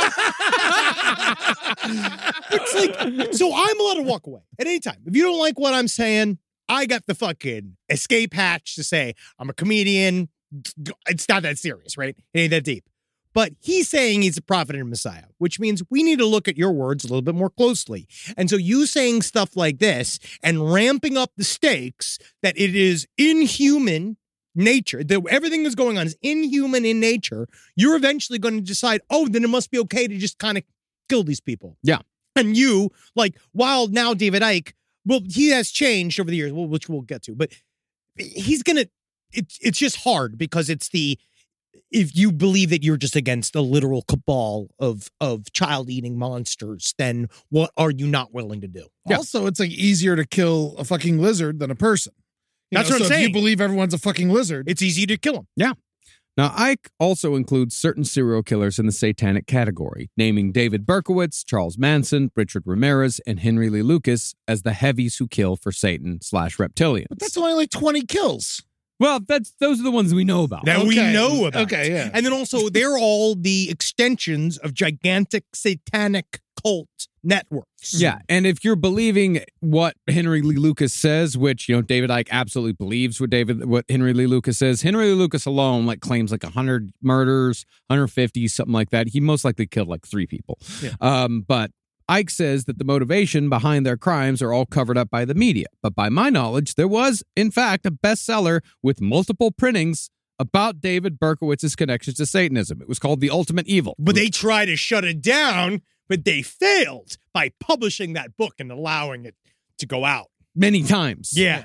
It's like, so I'm allowed to walk away at any time. If you don't like what I'm saying, I got the fucking escape hatch to say I'm a comedian. It's not that serious, right? It ain't that deep. But he's saying he's a prophet and a messiah, which means we need to look at your words a little bit more closely. And so you saying stuff like this and ramping up the stakes that it is inhuman nature, that everything that's going on is inhuman in nature, you're eventually going to decide, oh, then it must be okay to just kind of kill these people. Yeah. And you, like, while now David Icke, well, he has changed over the years, which we'll get to, but he's going to, it's it's just hard because it's the, if you believe that you're just against a literal cabal of of child-eating monsters, then what are you not willing to do? Yeah. Also, it's like easier to kill a fucking lizard than a person. You That's know, what I'm so If saying. you believe everyone's a fucking lizard, It's easy to kill him. Yeah. Now, Icke also includes certain serial killers in the satanic category, naming David Berkowitz, Charles Manson, Richard Ramirez, and Henry Lee Lucas as the heavies who kill for Satan slash reptilians. but that's only like twenty kills. Well, that's those are the ones we know about. That we Okay. know about. Okay, yeah. And then also, they're all the extensions of gigantic satanic cult networks. Yeah, and if you're believing what Henry Lee Lucas says, which, you know, David Icke absolutely believes what David what Henry Lee Lucas says, Henry Lee Lucas alone like claims like one hundred murders, one hundred fifty, something like that. He most likely killed like three people. Yeah. Um, but Icke says that the motivation behind their crimes are all covered up by the media. But by my knowledge, there was, in fact, a bestseller with multiple printings about David Berkowitz's connections to Satanism. It was called The Ultimate Evil. But they try to shut it down, but they failed by publishing that book and allowing it to go out. Many times. Yeah.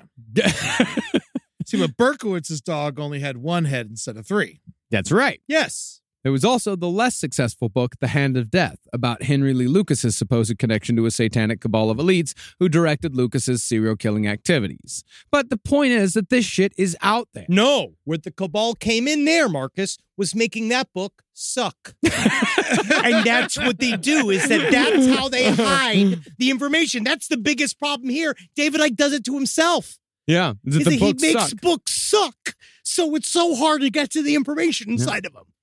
See, but Berkowitz's dog only had one head instead of three. That's right. Yes. There was also the less successful book, The Hand of Death, about Henry Lee Lucas's supposed connection to a satanic cabal of elites who directed Lucas's serial killing activities. But the point is that this shit is out there. No, where the cabal came in there, Marcus, was making that book suck. And that's what they do, is that that's how they hide the information. That's the biggest problem here. David Icke does it to himself. Yeah, Is the that he books makes suck. books suck. So it's so hard to get to the information inside of them.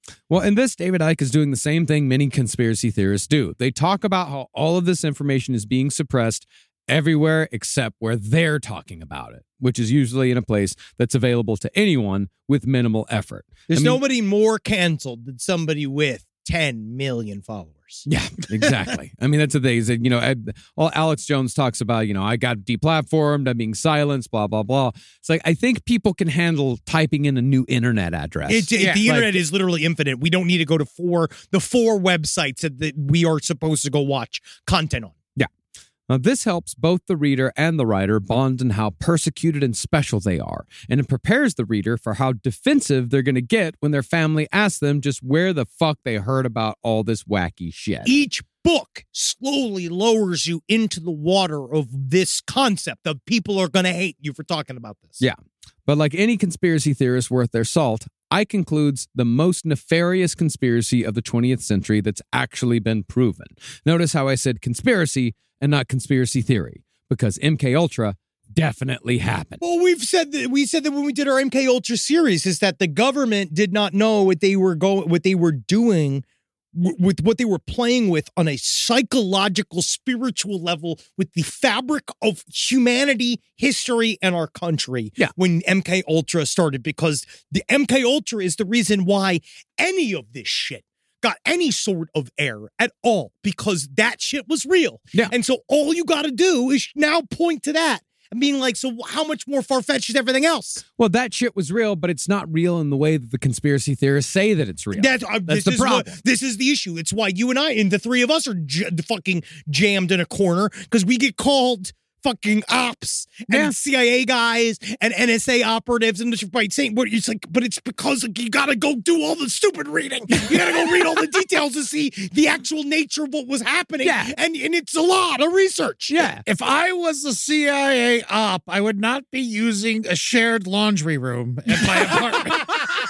Well, in this, David Icke is doing the same thing many conspiracy theorists do. They talk about how all of this information is being suppressed everywhere except where they're talking about it, which is usually in a place that's available to anyone with minimal effort. There's I mean, nobody more canceled than somebody with ten million followers. Yeah, exactly. I mean, that's the thing is that, you know, I, all Alex Jones talks about, you know, I got deplatformed, I'm being silenced, blah, blah, blah. It's like, I think people can handle typing in a new internet address. It, it, Yeah. the Like- internet is literally infinite. We don't need to go to four the four websites that, that we are supposed to go watch content on. Yeah. Now, this helps both the reader and the writer bond in how persecuted and special they are, and it prepares the reader for how defensive they're going to get when their family asks them just where the fuck they heard about all this wacky shit. Each book slowly lowers you into the water of this concept of people are going to hate you for talking about this. Yeah. But like any conspiracy theorist worth their salt, Icke includes the most nefarious conspiracy of the twentieth century that's actually been proven. Notice how I said conspiracy and not conspiracy theory, because M K Ultra definitely happened. Well, we've said that we said that when we did our M K Ultra series is that the government did not know what they were going, what they were doing w- with what they were playing with on a psychological, spiritual level with the fabric of humanity, history, and our country. Yeah. When M K Ultra started, because the M K Ultra is the reason why any of this shit got any sort of air at all, because that shit was real. Yeah. And so all you got to do is now point to that and being like, so how much more far-fetched is everything else? Well, that shit was real, but it's not real in the way that the conspiracy theorists say that it's real. That's, uh, That's this the is problem. What, this is the issue. It's why you and I and the three of us are j- fucking jammed in a corner, because we get called fucking ops and Yeah. C I A guys and N S A operatives and by saying, but it's like, but it's because like, you got to go do all the stupid reading. You got to go read all the details to see the actual nature of what was happening. Yeah. And, and it's a lot of research. Yeah. If I was a C I A op, I would not be using a shared laundry room in my apartment.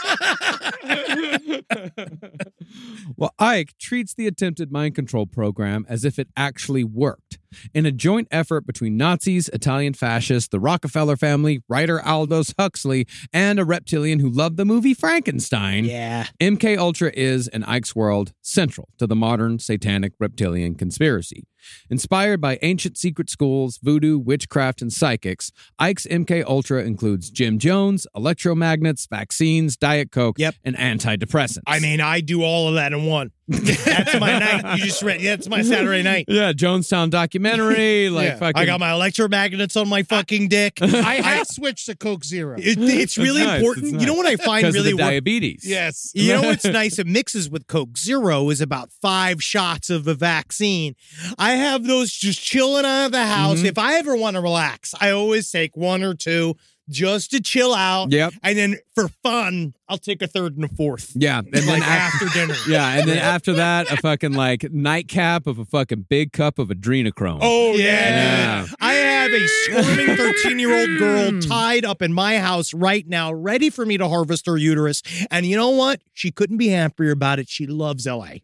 Well, Icke treats the attempted mind control program as if it actually worked. In a joint effort between Nazis, Italian fascists, the Rockefeller family, writer Aldous Huxley, and a reptilian who loved the movie Frankenstein, Yeah. M K Ultra is, in Icke's world, central to the modern satanic reptilian conspiracy. Inspired by ancient secret schools, voodoo, witchcraft, and psychics, Icke's M K Ultra includes Jim Jones, electromagnets, vaccines, Diet Coke, Yep. and antidepressants. I mean, I do all of that in one. That's my night. You just read. Yeah, it's my Saturday night. yeah, Jonestown documentary, like Yeah. fucking. I got my electromagnets on my fucking dick. I have switched to Coke Zero. It, it's really nice, important. it's You know nice. what I find because really of the wor- diabetes. Yes. You know what's nice? It mixes with Coke Zero is about five shots of the vaccine. I have those just chilling out of the house. Mhm. If I ever want to relax, I always take one or two just to chill out. Yep. And then for fun, I'll take a third and a fourth. Yeah, and then Like after, after dinner. yeah, and then after that, a fucking like nightcap of a fucking big cup of adrenochrome. Oh, yeah. Yeah. I have a squirming thirteen-year-old girl tied up in my house right now, ready for me to harvest her uterus. And you know what? She couldn't be happier about it. She loves L A.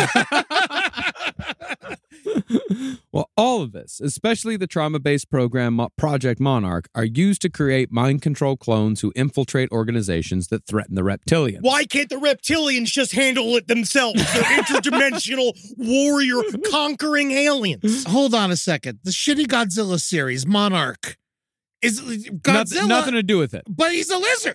Well, all of this, especially the trauma-based program Mo- Project Monarch, are used to create mind control clones who infiltrate organizations that threaten the reptilians. Why can't the reptilians just handle it themselves? They're interdimensional warrior conquering aliens. Hold on a second. The shitty Godzilla series, Monarch, is Godzilla, Nothing, nothing to do with it. but he's a lizard.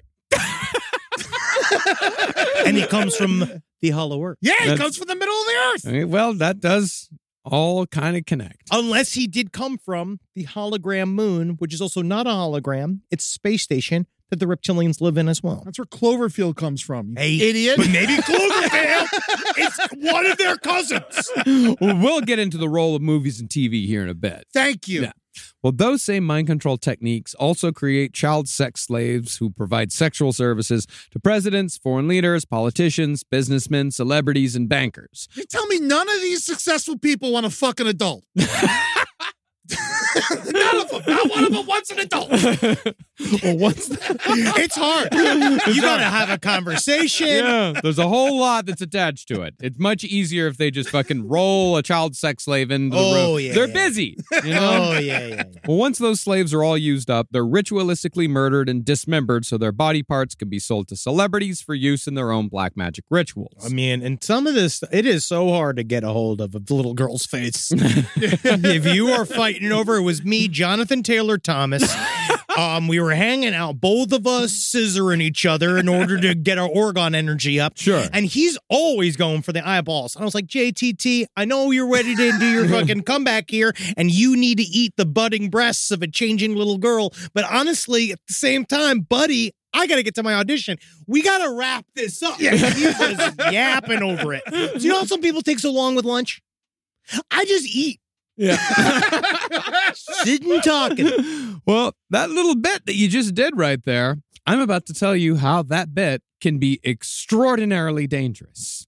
And he comes from the hollow earth. Yeah, he That's- comes from the middle of the earth. Okay, well, that does all kind of connect. Unless he did come from the hologram moon, which is also not a hologram. It's a space station that the reptilians live in as well. That's where Cloverfield comes from. You Hey, idiot. But maybe Cloverfield is one of their cousins. Well, we'll get into the role of movies and T V here in a bit. Thank you. Yeah. Well, those same mind control techniques also create child sex slaves who provide sexual services to presidents, foreign leaders, politicians, businessmen, celebrities, and bankers. You tell me none of these successful people want to fuck an adult. None of them. Not one of them wants an adult. Well, once it's hard. You got to have a conversation. Yeah, there's a whole lot that's attached to it. It's much easier if they just fucking roll a child sex slave into the Oh, room. yeah, They're yeah. busy. You know? Oh, yeah, yeah, yeah. Well, once those slaves are all used up, they're ritualistically murdered and dismembered so their body parts can be sold to celebrities for use in their own black magic rituals. I mean, and some of this, it is so hard to get a hold of a little girl's face. If you are fighting over, it was me, Jonathan Taylor Thomas. Um, we were hanging out, both of us scissoring each other in order to get our Oregon energy up. Sure. And he's always going for the eyeballs. And I was like, J T T, I know you're ready to do your fucking comeback here, and you need to eat the budding breasts of a changing little girl. But honestly, at the same time, buddy, I got to get to my audition. We got to wrap this up. Yeah, he's just yapping over it. So you know how some people take so long with lunch? I just eat. Yeah. Sitting talking. Well, that little bit that you just did right there, I'm about to tell you how that bit can be extraordinarily dangerous.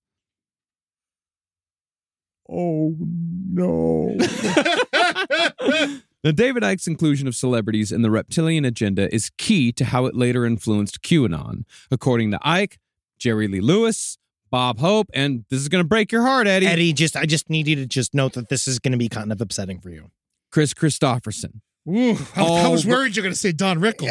Oh, no. Now, David Icke's inclusion of celebrities in the reptilian agenda is key to how it later influenced QAnon. According to Icke, Jerry Lee Lewis, Bob Hope, and this is going to break your heart, Eddie. Eddie, just I just need you to just note that this is going to be kind of upsetting for you. Chris Christopherson. Ooh, I, I All was re- worried you're going to say Don Rickles.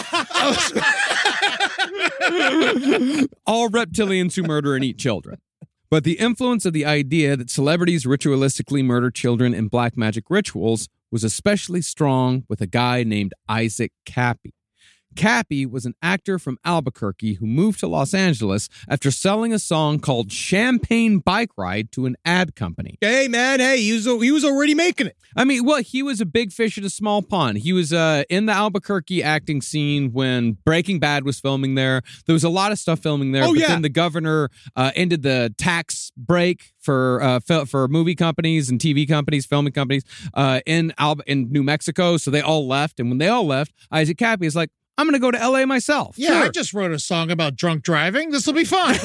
All reptilians who murder and eat children. But the influence of the idea that celebrities ritualistically murder children in black magic rituals was especially strong with a guy named Isaac Cappy. Cappy was an actor from Albuquerque who moved to Los Angeles after selling a song called Champagne Bike Ride to an ad company. Hey, man, hey, he was, he was already making it. I mean, well, he was a big fish in a small pond. He was uh, in the Albuquerque acting scene when Breaking Bad was filming there. There was a lot of stuff filming there. Oh, but yeah. then the governor uh, ended the tax break for uh, fil- for movie companies and T V companies, filming companies uh, in Al- in New Mexico. So they all left. And when they all left, Isaac Cappy is like, I'm going to go to L A myself. Yeah, Sure. I just wrote a song about drunk driving. This will be fun.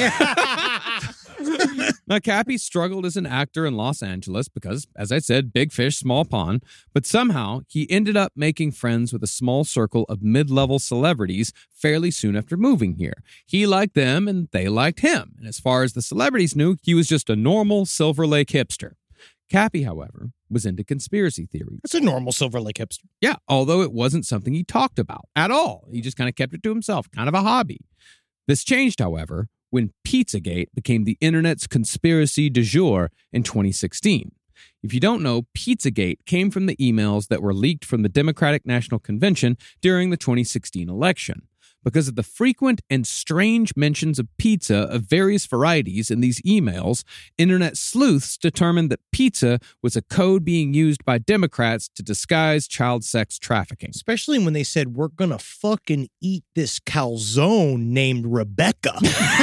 Now, Cappy struggled as an actor in Los Angeles because, as I said, big fish, small pond. But somehow he ended up making friends with a small circle of mid-level celebrities fairly soon after moving here. He liked them and they liked him. And as far as the celebrities knew, he was just a normal Silver Lake hipster. Cappy, however, was into conspiracy theories. That's a normal Silver Lake hipster. Yeah, although it wasn't something he talked about at all. He just kind of kept it to himself, kind of a hobby. This changed, however, when Pizzagate became the internet's conspiracy du jour in twenty sixteen. If you don't know, Pizzagate came from the emails that were leaked from the Democratic National Convention during the twenty sixteen election. Because of the frequent and strange mentions of pizza of various varieties in these emails, internet sleuths determined that pizza was a code being used by Democrats to disguise child sex trafficking. Especially when they said, we're going to fucking eat this calzone named Rebecca.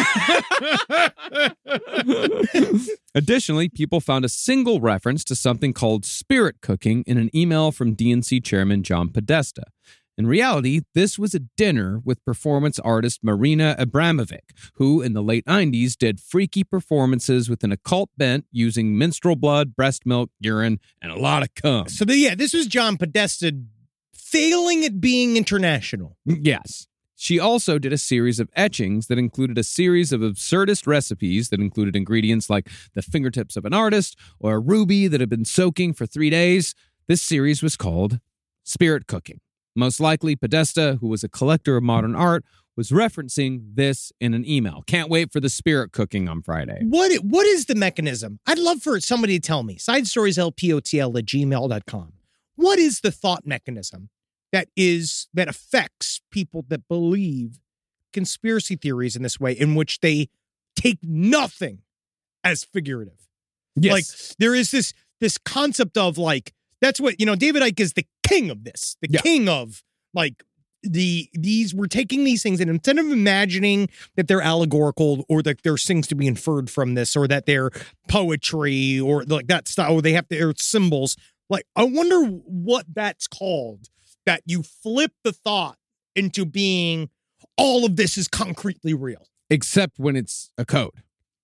Additionally, people found a single reference to something called spirit cooking in an email from D N C chairman John Podesta. In reality, this was a dinner with performance artist Marina Abramovic, who in the late nineties did freaky performances with an occult bent using menstrual blood, breast milk, urine, and a lot of cum. So, the, yeah, this was John Podesta failing at being international. Yes. She also did a series of etchings that included a series of absurdist recipes that included ingredients like the fingertips of an artist or a ruby that had been soaking for three days. This series was called Spirit Cooking. Most likely, Podesta, who was a collector of modern art, was referencing this in an email. Can't wait for the spirit cooking on Friday. What What is the mechanism? I'd love for somebody to tell me. Side stories L P O T L at gmail dot com. What is the thought mechanism that is that affects people that believe conspiracy theories in this way, in which they take nothing as figurative? Yes. Like, there is this this concept of, like, that's what, you know, David Icke is the king of this, the Yeah. king of, like, the these we're taking these things, and instead of imagining that they're allegorical or that there's things to be inferred from this or that they're poetry or like that stuff, or they have to, or symbols, like, I wonder what that's called, that you flip the thought into being all of this is concretely real. Except when it's a code.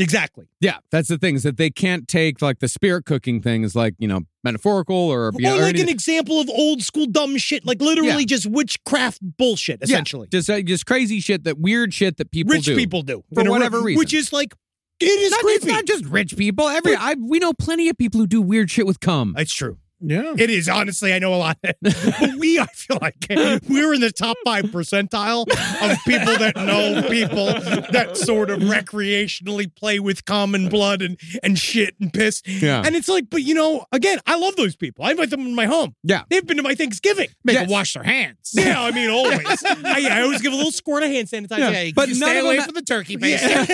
Exactly. Yeah, that's the thing, is that they can't take like the spirit cooking thing as like, you know, metaphorical or, you know, or or like anything. an example of old school dumb shit, like literally Yeah. just witchcraft bullshit, essentially. Yeah, just, uh, just crazy shit, that weird shit that people Rich do. people do. For in a- whatever reason. Which is like, it is Not- creepy. It's not just rich people. Every I, We know plenty of people who do weird shit with cum. It's true. Yeah. It is, honestly, I know a lot. But we, I feel like, we're in the top five percentile of people that know people that sort of recreationally play with common blood and, and shit and piss. Yeah. And it's like, but you know, again, I love those people. I invite them in my home. Yeah. They've been to my Thanksgiving. Make Yes. them wash their hands. Yeah, I mean, always. I, I always give a little squirt of hand sanitizer. Yeah, Hey, but you none stay of away them- from the turkey base. but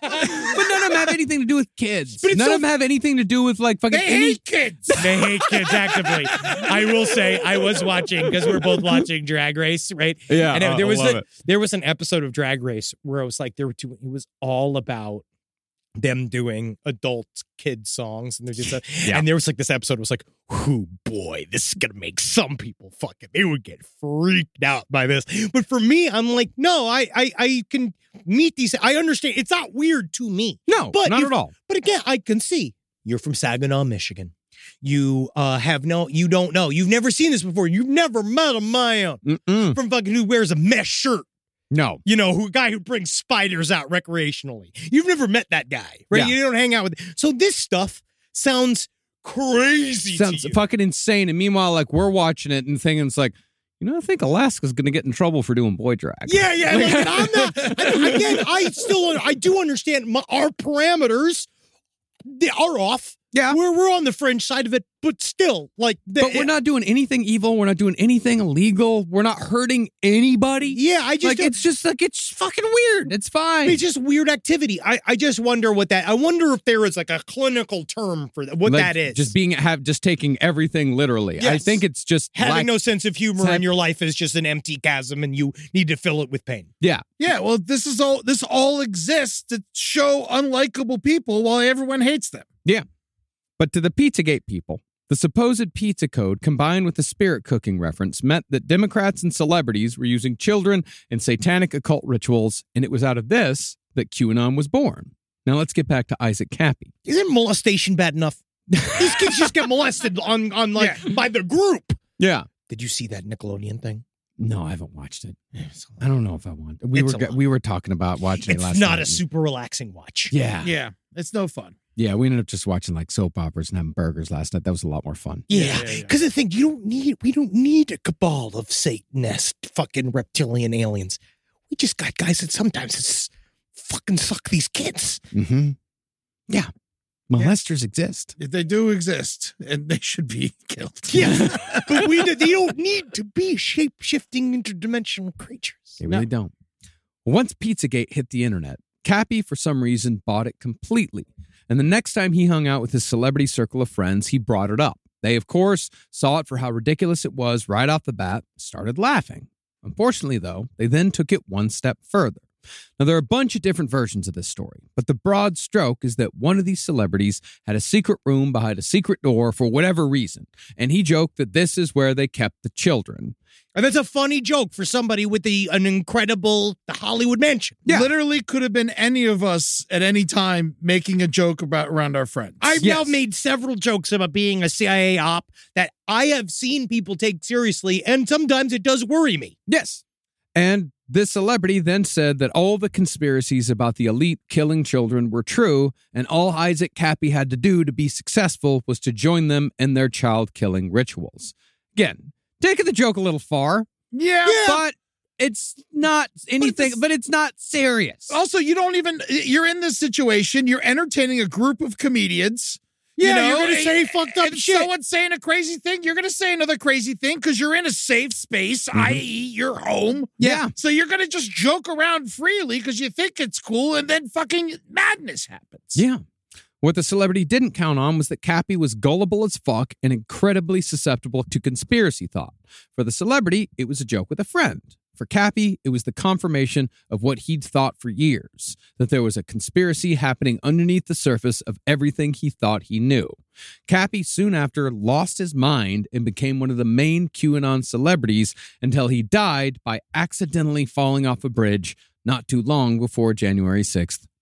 none of them have anything to do with kids. But it's None so- of them have anything to do with like fucking They any. hate kids. They hate kids actively. I will say I was watching, because we're both watching Drag Race, right? Yeah, And uh, there I was love a, it. there was an episode of Drag Race where it was like there were two. It was all about them doing adult kid songs, and they're just a, Yeah. and there was like this episode was like, "Oh boy, this is gonna make some people fucking they would get freaked out by this." But for me, I'm like, no, I I I can meet these. I understand. It's not weird to me. No, But not if- at all. But again, I can see you're from Saginaw, Michigan. You uh, have no, you don't know. You've never seen this before. You've never met a man Mm-mm. from fucking who wears a mesh shirt. No. You know, who a guy who brings spiders out recreationally. You've never met that guy, right? Yeah. You don't hang out with. So this stuff sounds crazy. Sounds to you. fucking insane. And meanwhile, like we're watching it and thinking it's like, you know, I think Alaska's going to get in trouble for doing boy drag. Yeah, yeah. Like, and I'm not. I, again, I still, I do understand my, our parameters. They are off. Yeah. We're we're on the fringe side of it, but still, like, the, But we're not doing anything evil. We're not doing anything illegal. We're not hurting anybody. Yeah, I just like don't- it's just like it's fucking weird. It's fine. It's just weird activity. I, I just wonder what that. I wonder if there is like a clinical term for that. What Like, that is. just being have just taking everything literally. I Yes. think it's just having lack- no sense of humor Type- in your life is just an empty chasm, and you need to fill it with pain. yeah. Yeah, well, this is all this all exists to show unlikable people while everyone hates them. Yeah. But to the Pizzagate people, the supposed pizza code combined with the spirit cooking reference meant that Democrats and celebrities were using children in satanic occult rituals, and it was out of this that QAnon was born. Now let's get back to Isaac Cappy. Isn't molestation bad enough? These kids just get molested on on like by the group. Yeah. Did you see that Nickelodeon thing? No, I haven't watched it. I don't know if I want. We It's were a g- lot. we were talking about watching It's it last not night. a super relaxing watch. Yeah. Yeah, it's no fun. Yeah, we ended up just watching like soap operas and having burgers last night. That was a lot more fun. Yeah, Yeah, yeah, yeah. because the thing you don't need, we don't need a cabal of Satanist fucking reptilian aliens. We just got guys that sometimes it's fucking suck these kids. Mm-hmm. Yeah. Molesters exist. If they do exist, and they should be killed. Yeah, but we they don't need to be shape shifting interdimensional creatures. They really don't. Once Pizzagate hit the internet, Cappy, for some reason, bought it completely. And the next time he hung out with his celebrity circle of friends, he brought it up. They, of course, saw it for how ridiculous it was right off the bat, started laughing. Unfortunately, though, they then took it one step further. Now, there are a bunch of different versions of this story, but the broad stroke is that one of these celebrities had a secret room behind a secret door for whatever reason, and he joked that this is where they kept the children. And that's a funny joke for somebody with the an incredible Hollywood mansion. Yeah. Literally could have been any of us at any time making a joke about around our friends. I've Yes. now made several jokes about being a C I A op that I have seen people take seriously, and sometimes it does worry me. Yes. And this celebrity then said that all the conspiracies about the elite killing children were true, and all Isaac Cappy had to do to be successful was to join them in their child-killing rituals. Again, taking the joke a little far, yeah, but it's not anything, this- but it's not serious. Also, you don't even, you're in this situation, you're entertaining a group of comedians. Yeah, you know, you're gonna say fucked up and shit. Someone's saying a crazy thing, you're going to say another crazy thing because you're in a safe space, that is your home. Yeah. So you're going to just joke around freely because you think it's cool, and then fucking madness happens. Yeah. What the celebrity didn't count on was that Cappy was gullible as fuck and incredibly susceptible to conspiracy thought. For the celebrity, it was a joke with a friend. For Cappy, it was the confirmation of what he'd thought for years, that there was a conspiracy happening underneath the surface of everything he thought he knew. Cappy soon after lost his mind and became one of the main QAnon celebrities until he died by accidentally falling off a bridge not too long before January sixth,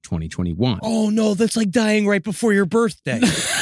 twenty twenty-one. Oh, no, that's like dying right before your birthday.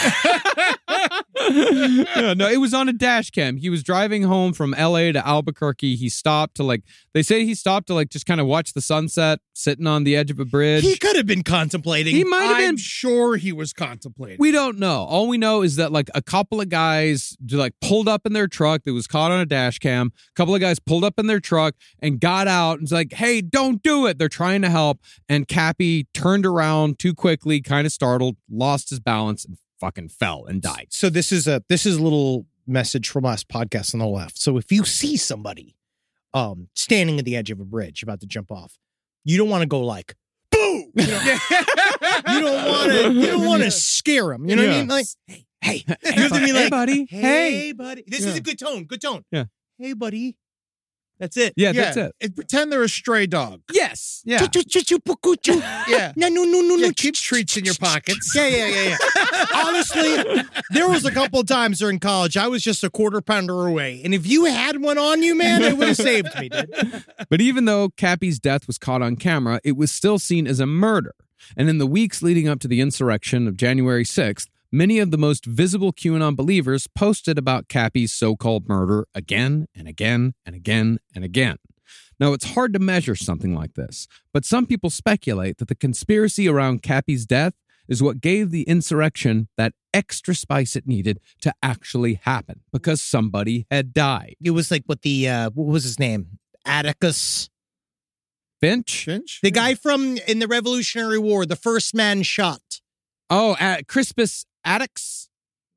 Yeah, no, it was on a dash cam. He was driving home from L A to Albuquerque. He stopped to like, they say he stopped to like just kind of watch the sunset sitting on the edge of a bridge. He could have been contemplating. He might have I'm been. sure he was contemplating. We don't know. All we know is that like a couple of guys like pulled up in their truck that was caught on a dash cam. A couple of guys pulled up in their truck and got out and was like, hey, don't do it. They're trying to help. And Cappy turned around too quickly, kind of startled, lost his balance, and fucking fell and died. So this is a this is a little message from us, podcast on the left. So if you see somebody um standing at the edge of a bridge about to jump off, you don't want to go like, boo! You, know? You don't want to you don't want to scare them. You know Yeah. what I mean? Like, hey, hey, Hey, you have to be hey, like, buddy. hey, Hey. buddy. This Yeah. is a good tone. Good tone. Yeah. Hey, buddy. That's it. Yeah, that's it. And pretend they're a stray dog. Yes. Yeah. Yeah. No, no, no, no, Yeah, no. keep treats in your pockets. Yeah, yeah, yeah, yeah. Honestly, there was a couple of times during college I was just a quarter pounder away, and if you had one on you, man, it would have saved me, dude. But even though Cappy's death was caught on camera, it was still seen as a murder. And in the weeks leading up to the insurrection of January sixth, many of the most visible QAnon believers posted about Cappy's so-called murder again and again and again and again. Now, it's hard to measure something like this, but some people speculate that the conspiracy around Cappy's death is what gave the insurrection that extra spice it needed to actually happen, because somebody had died. It was like what the, uh, what was his name? Atticus. Finch? Finch? The guy from, in the Revolutionary War, the first man shot. Oh, uh, Crispus Attucks?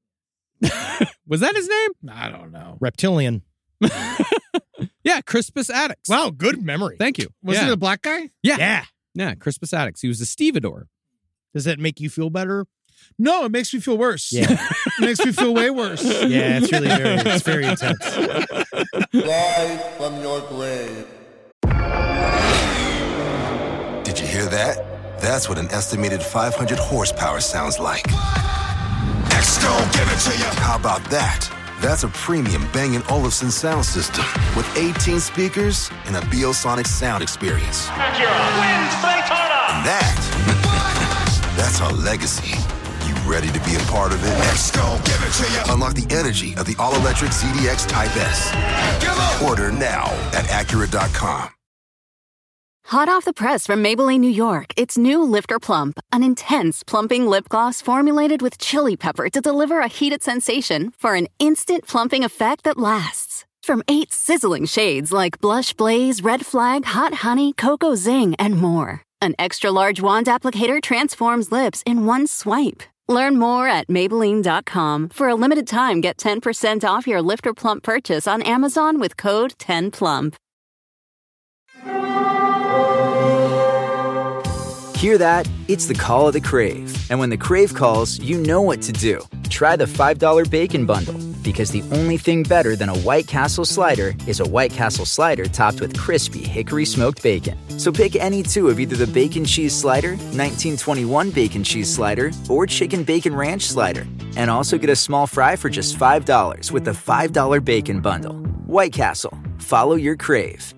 Was that his name? I don't know. Reptilian. Yeah, Crispus Attucks. Wow, good memory. Thank you. Was yeah. it a black guy? Yeah. Yeah. Yeah, Crispus Attucks. He was a stevedore. Does that make you feel better? No, it makes me feel worse. Yeah. It makes me feel way worse. Yeah, it's really very, it's very intense. Rise from your grave. Did you hear that? That's what an estimated five hundred horsepower sounds like. X gon' give it to you. How about that? That's a premium Bang and Olufsen sound system with eighteen speakers and a Biosonic sound experience. Acura wins Daytona. And that, that's our legacy. You ready to be a part of it? X gon' give it to you. Unlock the energy of the all-electric Z D X Type S. Order now at Acura dot com. Hot off the press from Maybelline, New York, it's new Lifter Plump, an intense plumping lip gloss formulated with chili pepper to deliver a heated sensation for an instant plumping effect that lasts. From eight sizzling shades like Blush Blaze, Red Flag, Hot Honey, Cocoa Zing, and more. An extra large wand applicator transforms lips in one swipe. Learn more at Maybelline dot com. For a limited time, get ten percent off your Lifter Plump purchase on Amazon with code ten plump. Hear that? It's the call of the Crave. And when the Crave calls, you know what to do. Try the five dollar Bacon Bundle. Because the only thing better than a White Castle slider is a White Castle slider topped with crispy hickory smoked bacon. So pick any two of either the Bacon Cheese Slider, nineteen twenty-one Bacon Cheese Slider, or Chicken Bacon Ranch Slider. And also get a small fry for just five dollars with the five dollar Bacon Bundle. White Castle. Follow your Crave.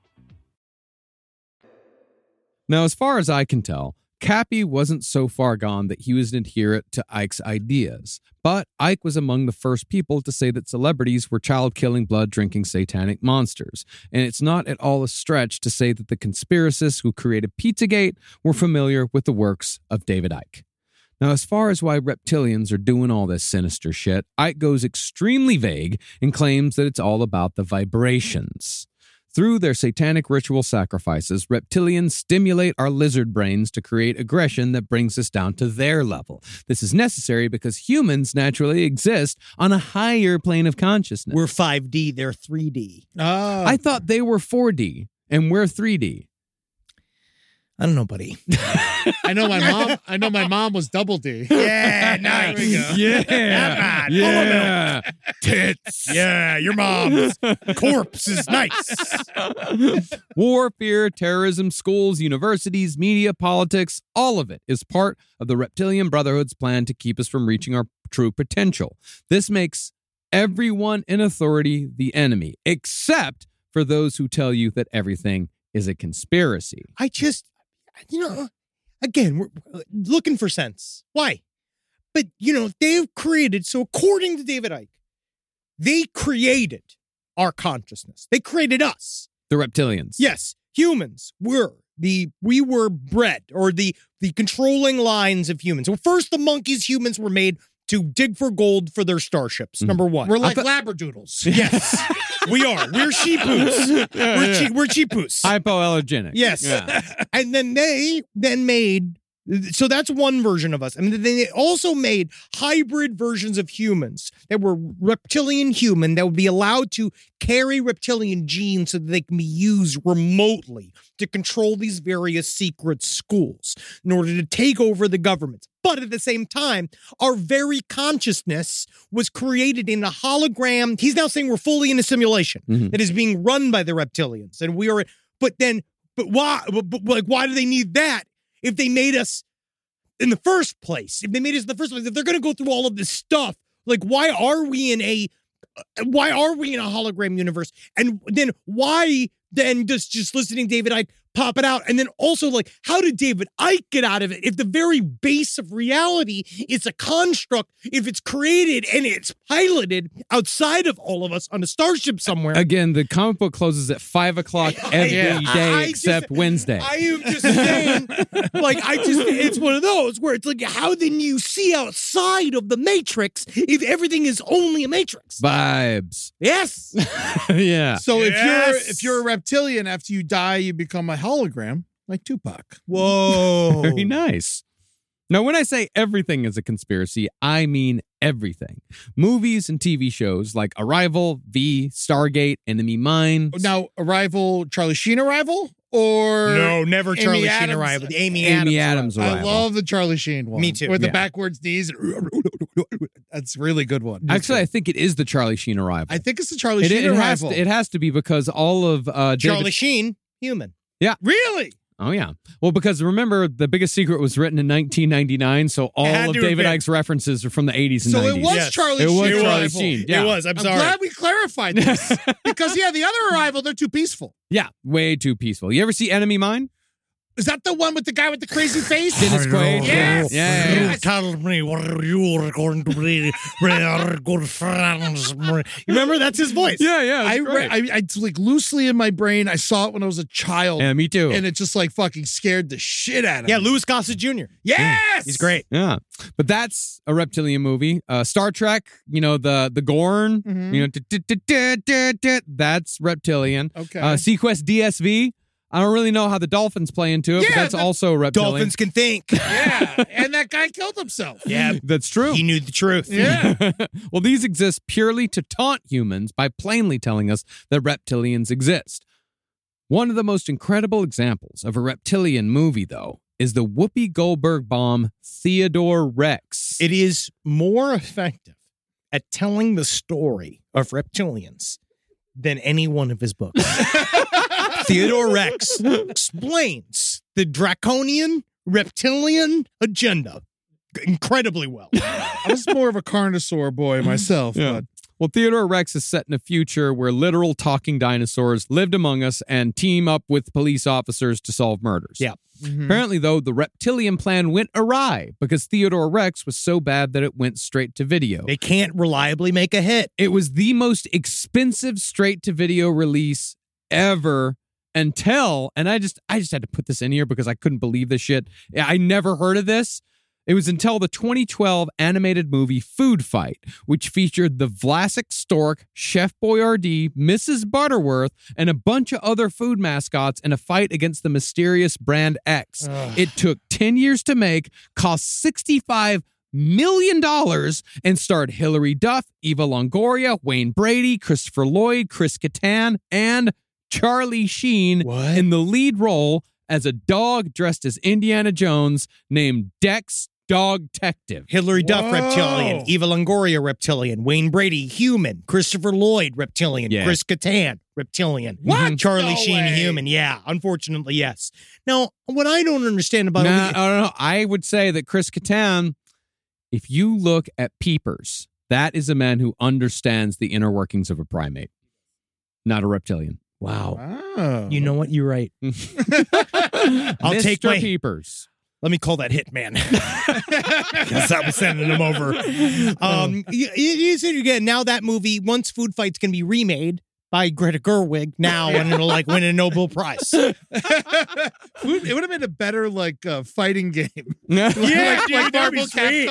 Now, as far as I can tell, Cappy wasn't so far gone that he was an adherent to Ike's ideas. But Ike was among the first people to say that celebrities were child-killing, blood-drinking satanic monsters. And it's not at all a stretch to say that the conspiracists who created Pizzagate were familiar with the works of David Icke. Now, as far as why reptilians are doing all this sinister shit, Ike goes extremely vague and claims that it's all about the vibrations. Through their satanic ritual sacrifices, reptilians stimulate our lizard brains to create aggression that brings us down to their level. This is necessary because humans naturally exist on a higher plane of consciousness. We're five D, they're three D. Oh. I thought they were four D and we're three D. I don't know, buddy. I know my mom. I know my mom was double D. Yeah, nice. There we go. Yeah. Yeah. Tits. Yeah, your mom's corpse is nice. War, fear, terrorism, schools, universities, media, politics, all of it is part of the Reptilian Brotherhood's plan to keep us from reaching our true potential. This makes everyone in authority the enemy, except for those who tell you that everything is a conspiracy. I just, you know, again, we're looking for sense. Why? But, you know, they've created, so according to David Icke, they created our consciousness. They created us. The reptilians. Yes, humans were the, we were bred, or the, the controlling lines of humans. So first, the monkeys, humans were made to dig for gold for their starships, mm-hmm. number one. We're like th- labradoodles. Yes, we are. We're sheepoos. Yeah, we're, yeah. Che- we're cheapoos. Hypoallergenic. Yes. Yeah. And then they then made, so that's one version of us. And then they also made hybrid versions of humans that were reptilian human that would be allowed to carry reptilian genes so that they can be used remotely to control these various secret schools in order to take over the government. But at the same time, our very consciousness was created in a hologram. He's now saying we're fully in a simulation mm-hmm. that is being run by the reptilians. And we are, but then, but why, but, but, like, why do they need that if they made us in the first place? If they made us in the first place, if they're going to go through all of this stuff, like, why are we in a, why are we in a hologram universe? And then why then just, just listening to David Icke pop it out? And then also, like, how did David Icke get out of it if the very base of reality is a construct, if it's created and it's piloted outside of all of us on a starship somewhere? Again, the comic book closes at five o'clock every yeah. day I except just, Wednesday. I am just saying, like, I just, it's one of those where it's like, how then you see outside of the Matrix if everything is only a Matrix? Vibes. Yes. Yeah. So yes. if you're if you're a reptilian, after you die, you become a hologram like Tupac. Whoa. Very nice. Now, when I say everything is a conspiracy, I mean everything. Movies and T V shows like Arrival, V, Stargate, Enemy Mine. Now, Arrival, Charlie Sheen Arrival? Or no, never Charlie Amy Sheen Adams. Arrival. The Amy, Amy Adams, Adams Arrival. I love the Charlie Sheen one. Me too. With the Yeah. backwards knees. That's a really good one. Actually, I think it is the Charlie Sheen Arrival. I think it's the Charlie it, Sheen it has Arrival. to, it has to be because all of uh, Charlie David... Sheen, human. Yeah. Really? Oh, yeah. Well, because remember, The Biggest Secret was written in nineteen ninety-nine, so all had of to David have been. Icke's references are from the eighties and So nineties. it was Yes. Charlie It Sheen was Charlie Arrival. Sheen. Yeah. It was. I'm, I'm sorry. glad we clarified this. Because, yeah, the other Arrival, they're too peaceful. Yeah, way too peaceful. You ever see Enemy Mine? Is that the one with the guy with the crazy face? Dennis Quaid? Yes. Yeah, yeah, yeah. Tell me what you're going to be. We are good friends. You remember? That's his voice. Yeah, yeah. I, it's re- great. I, I it's like loosely in my brain. I saw it when I was a child. Yeah, me too. And it just like fucking scared the shit out of Yeah, me. Louis Gossett Junior Yes. He's great. Yeah, but that's a reptilian movie. Uh, Star Trek, you know, the the Gorn, Mhm. you know, d- d- d- d- d- that's reptilian. Okay. Uh, Sequest D S V. I don't really know how the dolphins play into it, but Yeah, that's the- also reptilian. Dolphins can think. Yeah. And that guy killed himself. Yeah, That's true. he knew the truth. Yeah. Well, these exist purely to taunt humans by plainly telling us that reptilians exist. One of the most incredible examples of a reptilian movie, though, is the Whoopi Goldberg bomb Theodore Rex. It is more effective at telling the story of reptilians than any one of his books. Theodore Rex explains the draconian reptilian agenda incredibly well. I was more of a carnosaur boy myself. Yeah. But Well, Theodore Rex is set in a future where literal talking dinosaurs lived among us and team up with police officers to solve murders. Yeah. Mhm. Apparently, though, the reptilian plan went awry because Theodore Rex was so bad that it went straight to video. They can't reliably make a hit. It was the most expensive straight-to-video release ever until, and I just I just had to put this in here because I couldn't believe this shit. I never heard of this. It was until the twenty twelve animated movie Food Fight, which featured the Vlasic Stork, Chef Boyardee, Missus Butterworth, and a bunch of other food mascots in a fight against the mysterious Brand X. Ugh. It took ten years to make, cost sixty-five million dollars, and starred Hilary Duff, Eva Longoria, Wayne Brady, Christopher Lloyd, Chris Kattan, and Charlie Sheen What? in the lead role as a dog dressed as Indiana Jones named Dex Dog Detective. Hilary Duff, Whoa. reptilian. Eva Longoria, reptilian. Wayne Brady, human. Christopher Lloyd, reptilian. Yeah. Chris Kattan, reptilian. What? Charlie No Sheen, way. human. Yeah, unfortunately, yes. Now, what I don't understand about Nah, it, I don't know. I would say that Chris Kattan, if you look at Peepers, that is a man who understands the inner workings of a primate, not a reptilian. wow. Oh. You know what? You're right. I'll take Mister my- Peepers. Let me call that Hitman. Because I was sending him over. Um, it is, again, now that movie, once Food Fight's going to be remade by Greta Gerwig now, and it'll like win a Nobel Prize. Food, it would have been a better like uh, fighting game. Yeah, like, dude, like that'd be Marvel sweet.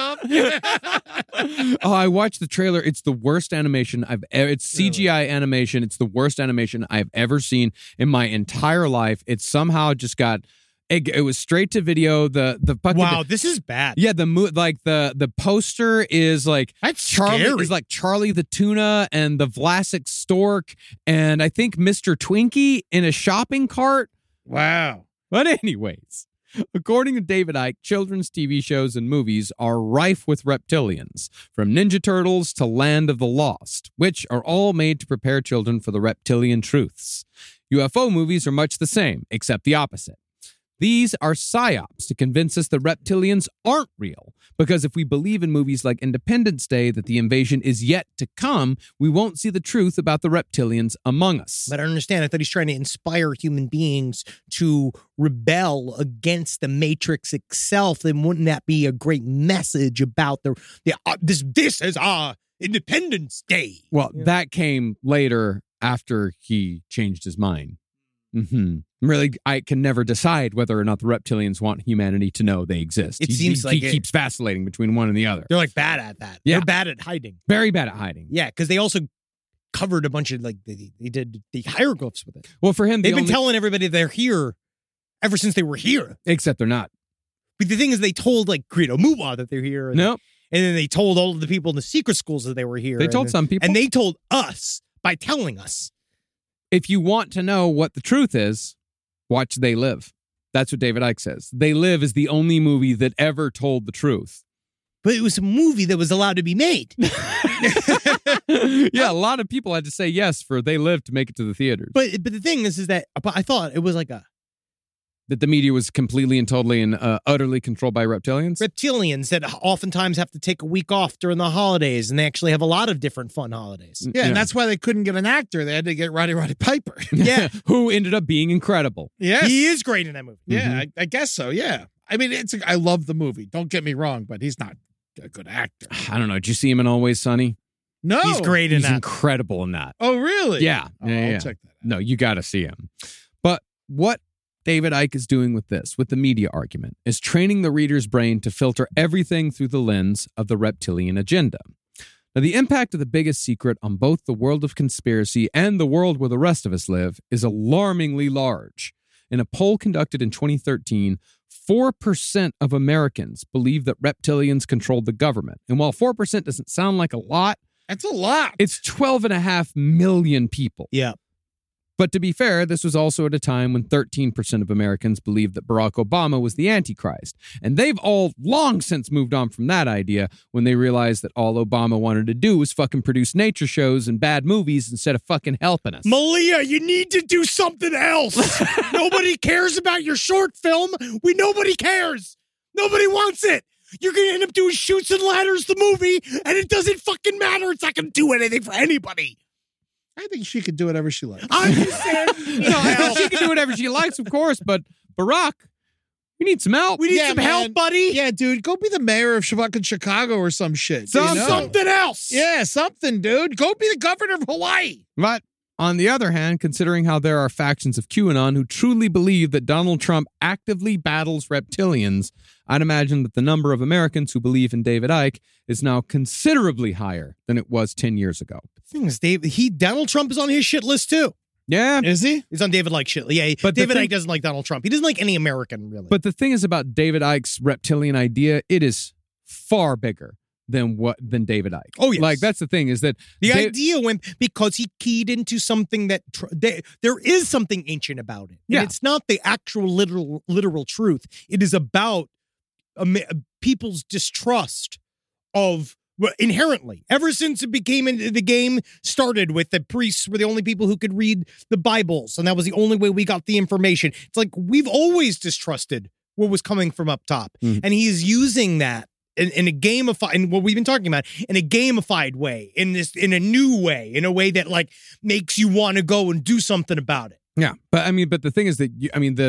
Capcom. Oh, I watched the trailer. It's the worst animation I've ever. It's C G I animation. It's the worst animation I've ever seen in my entire life. It somehow just got. It, it was straight to video. The the fucking, Wow, this is bad. Yeah, the mo- like the the poster is like That's Charlie scary. is like Charlie the tuna and the Vlasic stork and I think Mister Twinkie in a shopping cart. Wow. But anyways, according to David Icke, children's T V shows and movies are rife with reptilians, from Ninja Turtles to Land of the Lost, which are all made to prepare children for the reptilian truths. U F O movies are much the same, except the opposite. These are psyops to convince us that reptilians aren't real, because if we believe in movies like Independence Day that the invasion is yet to come, we won't see the truth about the reptilians among us. But I understand. I thought he's trying to inspire human beings to rebel against the Matrix itself. Then wouldn't that be a great message about the, the uh, this this is our Independence Day? Well, yeah. That came later after he changed his mind. Mm-hmm. Really, I can never decide whether or not the reptilians want humanity to know they exist. It he, seems he, like he it. keeps vacillating between one and the other. They're like bad at that. Yeah. They're bad at hiding. Very bad at hiding. Yeah, because they also covered a bunch of like they, they did the hieroglyphs with it. Well, for him, they've the been only... telling everybody they're here ever since they were here. Except they're not. But the thing is, they told like Greedo Muwa that they're here. And, nope. And then they told all of the people in the secret schools that they were here. They told then, some people, and they told us by telling us. If you want to know what the truth is, watch They Live. That's what David Icke says. They Live is the only movie that ever told the truth. But it was a movie that was allowed to be made. Yeah, a lot of people had to say yes for They Live to make it to the theaters. But but the thing is, is that I thought it was like a... That the media was completely and totally and uh, utterly controlled by reptilians? Reptilians that oftentimes have to take a week off during the holidays, and they actually have a lot of different fun holidays. Yeah, yeah. And that's why they couldn't get an actor. They had to get Roddy Roddy Piper. Yeah. Who ended up being incredible. Yes. He is great in that movie. Yeah, Mm-hmm. I, I guess so, yeah. I mean, it's. I love the movie. Don't get me wrong, but he's not a good actor. I don't know. Did you see him in Always Sunny? No. He's great in He's that. incredible in that. Oh, really? Yeah. Oh, yeah, I'll yeah. check that out. No, you got to see him. But what David Icke is doing with this, with the media argument, is training the reader's brain to filter everything through the lens of the reptilian agenda. Now, the impact of the biggest secret on both the world of conspiracy and the world where the rest of us live is alarmingly large. In a poll conducted in twenty thirteen, four percent of Americans believe that reptilians controlled the government. And while four percent doesn't sound like a lot, that's a lot. It's twelve and a half million people. Yeah. But to be fair, this was also at a time when thirteen percent of Americans believed that Barack Obama was the Antichrist. And they've all long since moved on from that idea when they realized that all Obama wanted to do was fucking produce nature shows and bad movies instead of fucking helping us. Malia, you need to do something else. Nobody cares about your short film. We Nobody cares. Nobody wants it. You're going to end up doing Shoots and Ladders, the movie, and it doesn't fucking matter. It's not going to do anything for anybody. I think she could do whatever she likes. I'm just saying. You know, she can do whatever she likes, of course, but Barack, we need some help. We need Yeah, some man. help, buddy. Yeah, dude, go be the mayor of fucking Chicago or some shit. Some- you know? Something else. Yeah, something, dude. Go be the governor of Hawaii. But on the other hand, considering how there are factions of QAnon who truly believe that Donald Trump actively battles reptilians, I'd imagine that the number of Americans who believe in David Icke is now considerably higher than it was ten years ago. The thing is, Dave, he Donald Trump is on his shit list too. Yeah. Is he? He's on David Icke shit. Yeah, But the David thing- Icke doesn't like Donald Trump. He doesn't like any American, really. But the thing is about David Icke's reptilian idea, it is far bigger than what than David Icke. Oh, yes. Like, that's the thing is that the Da- idea went because he keyed into something that tr- they, there is something ancient about it. And Yeah. it's not the actual literal literal truth. It is about um, people's distrust of well, inherently. Ever since it became in, the game started with the priests were the only people who could read the Bibles, and that was the only way we got the information. It's like we've always distrusted what was coming from up top, Mhm. and he's using that. In, in a gamified, in what we've been talking about, in a gamified way, in this, in a new way, in a way that like makes you want to go and do something about it. Yeah, but I mean, but the thing is that you, I mean the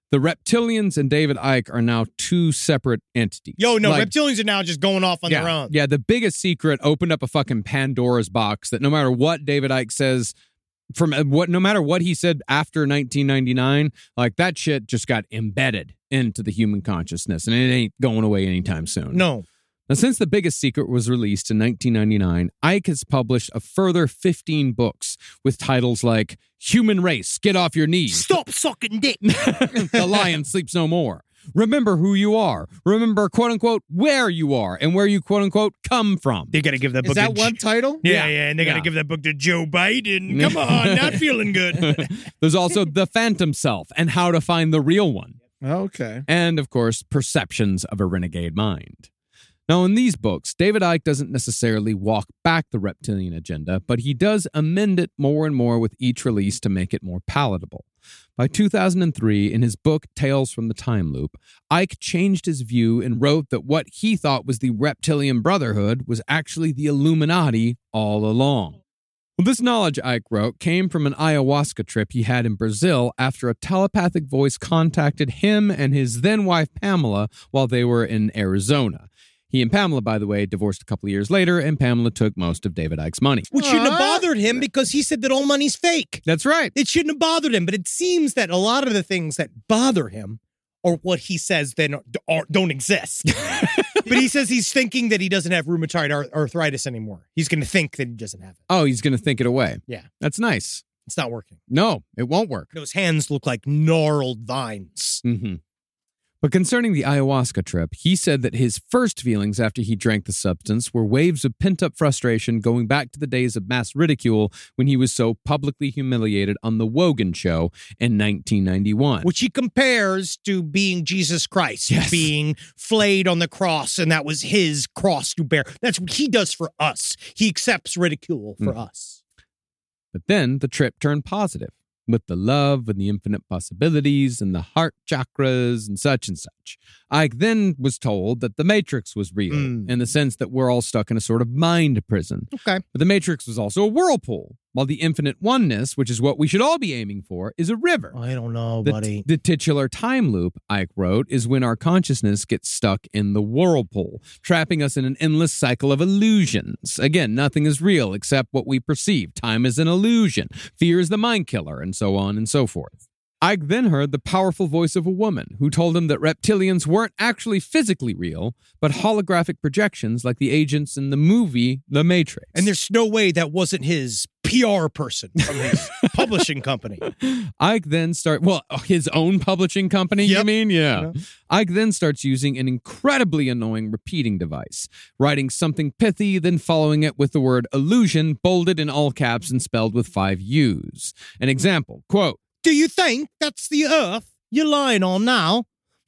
The reptilians and David Icke are now two separate entities. Yo, no, Like, reptilians are now just going off on yeah, their own. Yeah, the biggest secret opened up a fucking Pandora's box that no matter what David Icke says, from what no matter what he said after nineteen ninety-nine, like that shit just got embedded into the human consciousness, and it ain't going away anytime soon. No. Now, since The Biggest Secret was released in nineteen ninety-nine, Icke has published a further fifteen books with titles like Human Race, Get Off Your Knees. Stop sucking dick. The Lion Sleeps No More. Remember who you are. Remember, quote unquote, where you are and where you, quote unquote, come from. They got to give that book Is that to one title? Yeah, Yeah, yeah, and they got to yeah. give that book to Joe Biden. Come on, not feeling good. There's also The Phantom Self and How to Find the Real One. Okay. And, of course, Perceptions of a Renegade Mind. Now, in these books, David Icke doesn't necessarily walk back the reptilian agenda, but he does amend it more and more with each release to make it more palatable. By two thousand three, in his book Tales from the Time Loop, Icke changed his view and wrote that what he thought was the Reptilian Brotherhood was actually the Illuminati all along. Well, this knowledge, Icke wrote, came from an ayahuasca trip he had in Brazil after a telepathic voice contacted him and his then-wife Pamela while they were in Arizona. He and Pamela, by the way, divorced a couple of years later, and Pamela took most of David Icke's money. Which shouldn't have bothered him because he said that all money's fake. That's right. It shouldn't have bothered him, but it seems that a lot of the things that bother him are what he says then are, don't exist. But he says he's thinking that he doesn't have rheumatoid ar- arthritis anymore. He's going to think that he doesn't have it. Oh, he's going to think it away. Yeah. That's nice. It's not working. No, it won't work. Those hands look like gnarled vines. Mm-hmm. But concerning the ayahuasca trip, he said that his first feelings after he drank the substance were waves of pent-up frustration going back to the days of mass ridicule when he was so publicly humiliated on The Wogan Show in nineteen ninety-one. Which he compares to being Jesus Christ, Yes. being flayed on the cross, and that was his cross to bear. That's what he does for us. He accepts ridicule for Mm. us. But then the trip turned positive, with the love and the infinite possibilities and the heart chakras and such and such. Icke then was told that the Matrix was real, Mm. in the sense that we're all stuck in a sort of mind prison. Okay. But the Matrix was also a whirlpool, while the infinite oneness, which is what we should all be aiming for, is a river. I don't know, The, buddy. the titular time loop, Icke wrote, is when our consciousness gets stuck in the whirlpool, trapping us in an endless cycle of illusions. Again, nothing is real except what we perceive. Time is an illusion. Fear is the mind killer, and so on and so forth. Icke then heard the powerful voice of a woman who told him that reptilians weren't actually physically real, but holographic projections like the agents in the movie The Matrix. And there's no way that wasn't his P R person from his publishing company. Icke then start well, his own publishing company, you Yep. mean? Yeah. Yeah. Icke then starts using an incredibly annoying repeating device, writing something pithy, then following it with the word illusion, bolded in all caps and spelled with five U's. An example, quote, Do you think that's the earth you're lying on now?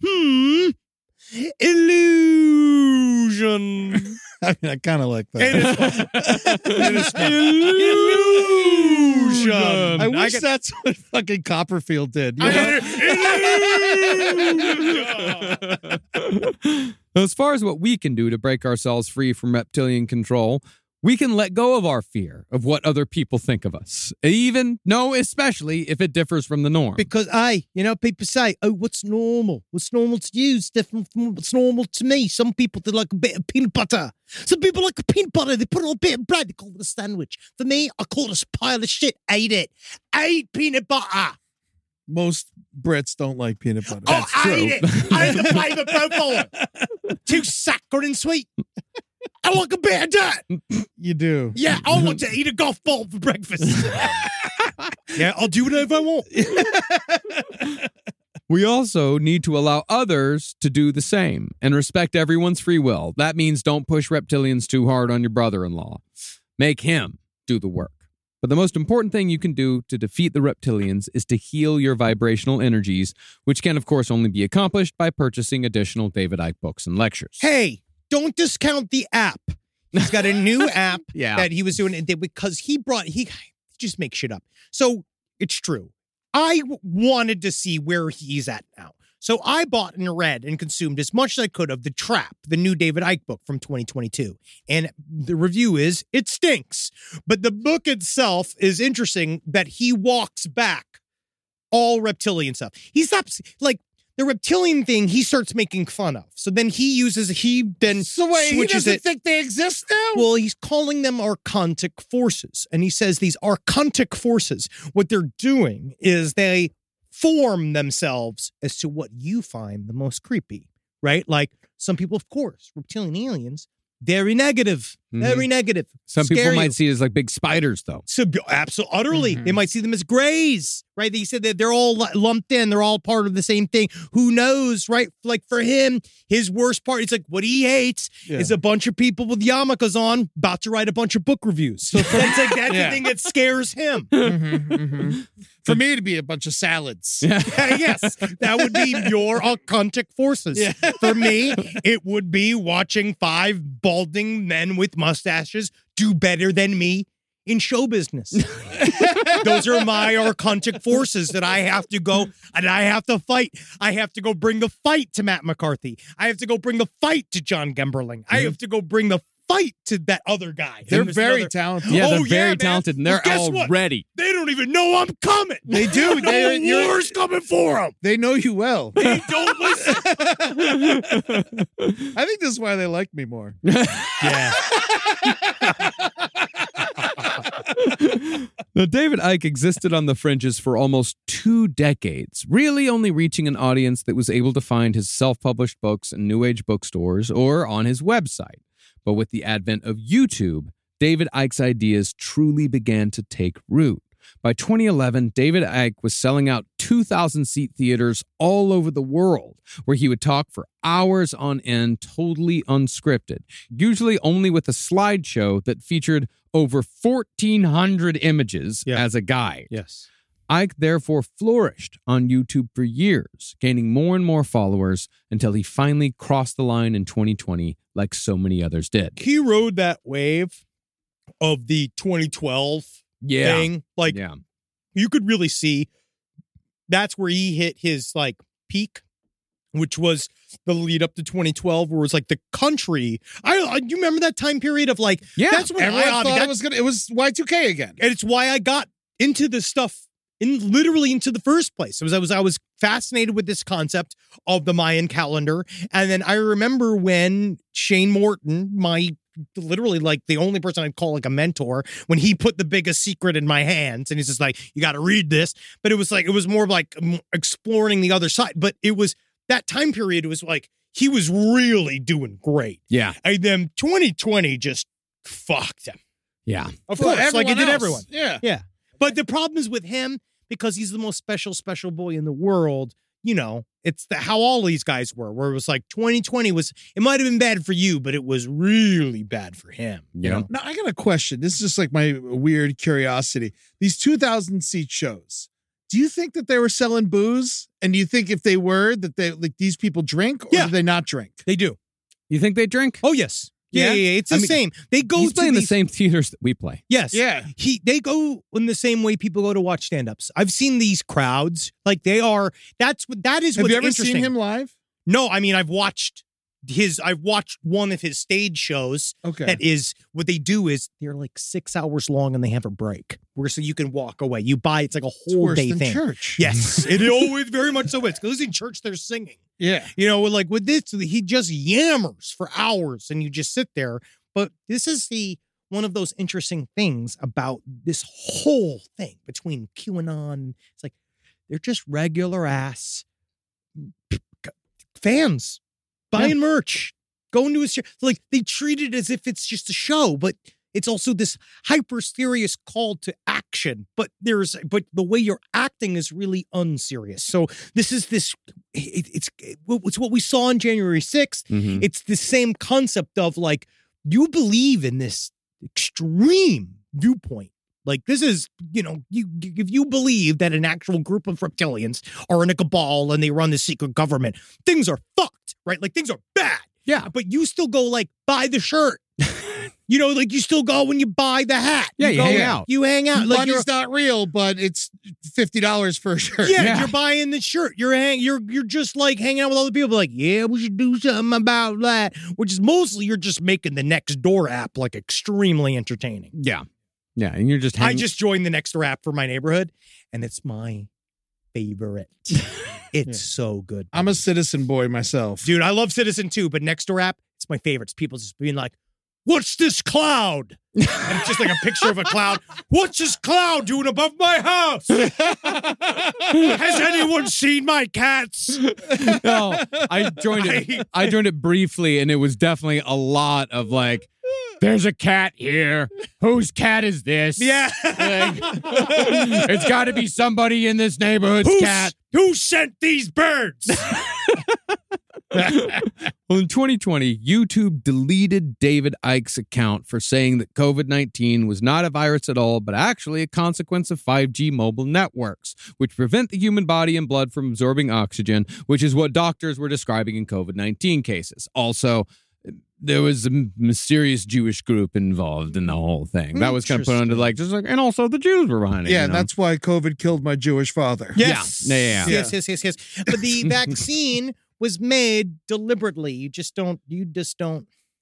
Hmm. Illusion. I mean, I kind of like that. It is fun. It is fun. Illusion. I wish get- that's what fucking Copperfield did. you know? As far as what we can do to break ourselves free from reptilian control, we can let go of our fear of what other people think of us. Even, no, especially if it differs from the norm. Because, hey, you know, people say, oh, what's normal? What's normal to you is different from what's normal to me. Some people, they like a bit of peanut butter. Some people like a peanut butter. They put it on a bit of bread. They call it a sandwich. For me, I call it a pile of shit. Ate it. Ate peanut butter. Most Brits don't like peanut butter. Oh, I ate it. I ate the flavour profile. Too saccharine sweet. I like a bit of that. You do. Yeah, I want to eat a golf ball for breakfast. Yeah, I'll do whatever I want. We also need to allow others to do the same and respect everyone's free will. That means don't push reptilians too hard on your brother-in-law. Make him do the work. But the most important thing you can do to defeat the reptilians is to heal your vibrational energies, which can, of course, only be accomplished by purchasing additional David Icke books and lectures. Hey, don't discount the app. He's got a new app Yeah. that he was doing and did because he brought, he just makes shit up. So it's true. I w- wanted to see where he's at now. So I bought and read and consumed as much as I could of The Trap, the new David Icke book from twenty twenty-two. And the review is, it stinks. But the book itself is interesting that he walks back all reptilian stuff. He stops, like, the reptilian thing he starts making fun of. So then he uses, he then So wait, he switches doesn't it. think they exist now? Well, he's calling them archontic forces. And he says these archontic forces, what they're doing is they form themselves as to what you find the most creepy, right? Like some people, of course, reptilian aliens, very negative, Mhm. very negative. Some Scare people you. might see it as like big spiders, though. So, absolutely, utterly. Mhm. They might see them as grays, right? He said that they're all lu- lumped in. They're all part of the same thing. Who knows, right? Like for him, his worst part, it's like what he hates Yeah. is a bunch of people with yarmulkes on about to write a bunch of book reviews. So that's like that's Yeah. the thing that scares him. Mhm, mhm. For me, it'd be a bunch of salads. Yes, that would be your occultic forces. Yeah. For me, it would be watching five balding men with mustaches do better than me in show business. Those are my archontic forces that I have to go and I have to fight. I have to go bring the fight to Matt McCarthy. I have to go bring the fight to John Gemberling. I have to go bring the fight to that other guy. They're And there's very another- talented. Yeah, Oh, they're yeah, very man. talented, and Well, they're guess all what? ready. They don't even know I'm coming. They do. No They, you're- war's coming for them. they know you well. They don't listen. I think this is why they like me more. Yeah. Now, David Icke existed on the fringes for almost two decades, really only reaching an audience that was able to find his self-published books in New Age bookstores or on his website. But with the advent of YouTube, David Icke's ideas truly began to take root. By twenty eleven, David Icke was selling out two thousand seat theaters all over the world, where he would talk for hours on end, totally unscripted, usually only with a slideshow that featured over fourteen hundred images Yeah. as a guide. Yes. Icke therefore flourished on YouTube for years, gaining more and more followers until he finally crossed the line in twenty twenty, like so many others did. He rode that wave of the twenty twelve Yeah. thing. Like Yeah. you could really see that's where he hit his like peak, which was the lead up to twenty twelve, where it was like the country. I, I you remember that time period of like Yeah. that's when Everyone I thought that's- it was gonna. It was Y two K again. and it's why I got into this stuff in literally into the first place. It was I was I was fascinated with this concept of the Mayan calendar, and then I remember when Shane Morton, my literally like the only person I'd call like a mentor, when he put the biggest secret in my hands, and he's just like, "You got to read this." But it was like it was more like um, exploring the other side. But it was that time period. It was like he was really doing great, Yeah. and then twenty twenty just fucked him. Yeah. Of Well, course, like it everyone did else. everyone. Yeah. Yeah. But the problem is with him, because he's the most special, special boy in the world, you know, it's the, how all these guys were, where it was like twenty twenty was, it might have been bad for you, but it was really bad for him. You Yeah. know? Now I got a question. This is just like my weird curiosity. These two thousand seat shows. Do you think that they were selling booze? And do you think if they were that they like these people drink or Yeah. do they not drink? They do. You think they drink? Oh, yes. Yeah, Yeah? yeah, yeah. It's the I mean, same. They go He's to playing the these- same theaters that we play. Yes. Yeah. He they go in the same way people go to watch stand-ups. I've seen these crowds. Like they are that's what that is Have what's you ever interesting. seen him live? No, I mean I've watched his I've watched one of his stage shows. Okay. That is what they do is they're like six hours long and they have a break where so you can walk away. You buy it's like a It's whole worse day than thing. church. Yes, it always very much so is because in church they're singing. Yeah. You know, like with this, he just yammers for hours and you just sit there. But this is the one of those interesting things about this whole thing between QAnon. It's like they're just regular ass fans buying merch, going to a show. Like they treat it as if it's just a show, but it's also this hyper serious call to action. But there's, but the way you're acting is really unserious. So this is this. It, it's it's what we saw on January sixth. Mhm. It's the same concept of like you believe in this extreme viewpoint. Like this is, you know, you if you believe that an actual group of reptilians are in a cabal and they run the secret government, things are fucked, right? Like things are bad. Yeah. But you still go like buy the shirt. You know, like you still go when you buy the hat. Yeah, you go, hang out. You hang out. Like you're, Money's not real, but it's fifty dollars for a shirt. yeah, Yeah. you're buying the shirt. You're hang, you're you're just like hanging out with other people. Like, yeah, we should do something about that. Which is mostly you're just making the Nextdoor app like extremely entertaining. Yeah. Yeah. And you're just I hanging. just joined the Nextdoor app for my neighborhood, and it's my favorite. It's so good. I'm a Citizen boy myself. Dude, I love Citizen too, but Nextdoor app, it's my favorite. It's people just being like, what's this cloud? And it's just like a picture of a cloud. What's this cloud doing above my house? Has anyone seen my cats? No, I joined it. I joined it briefly, and it was definitely a lot of like, there's a cat here. Whose cat is this? Yeah. Like, it's got to be somebody in this neighborhood's Who's, cat. Who sent these birds? Well, in twenty twenty, YouTube deleted David Icke's account for saying that COVID nineteen was not a virus at all, but actually a consequence of five G mobile networks, which prevent the human body and blood from absorbing oxygen, which is what doctors were describing in COVID nineteen cases. Also, there was a mysterious Jewish group involved in the whole thing. That was kind of put under like, just like, and also the Jews were behind it. Yeah, you know? that's why COVID killed my Jewish father. Yes. Yeah. Yeah, yeah, yeah. Yes, yes, yes, yes. But the vaccine was made deliberately. You just don't, you just don't,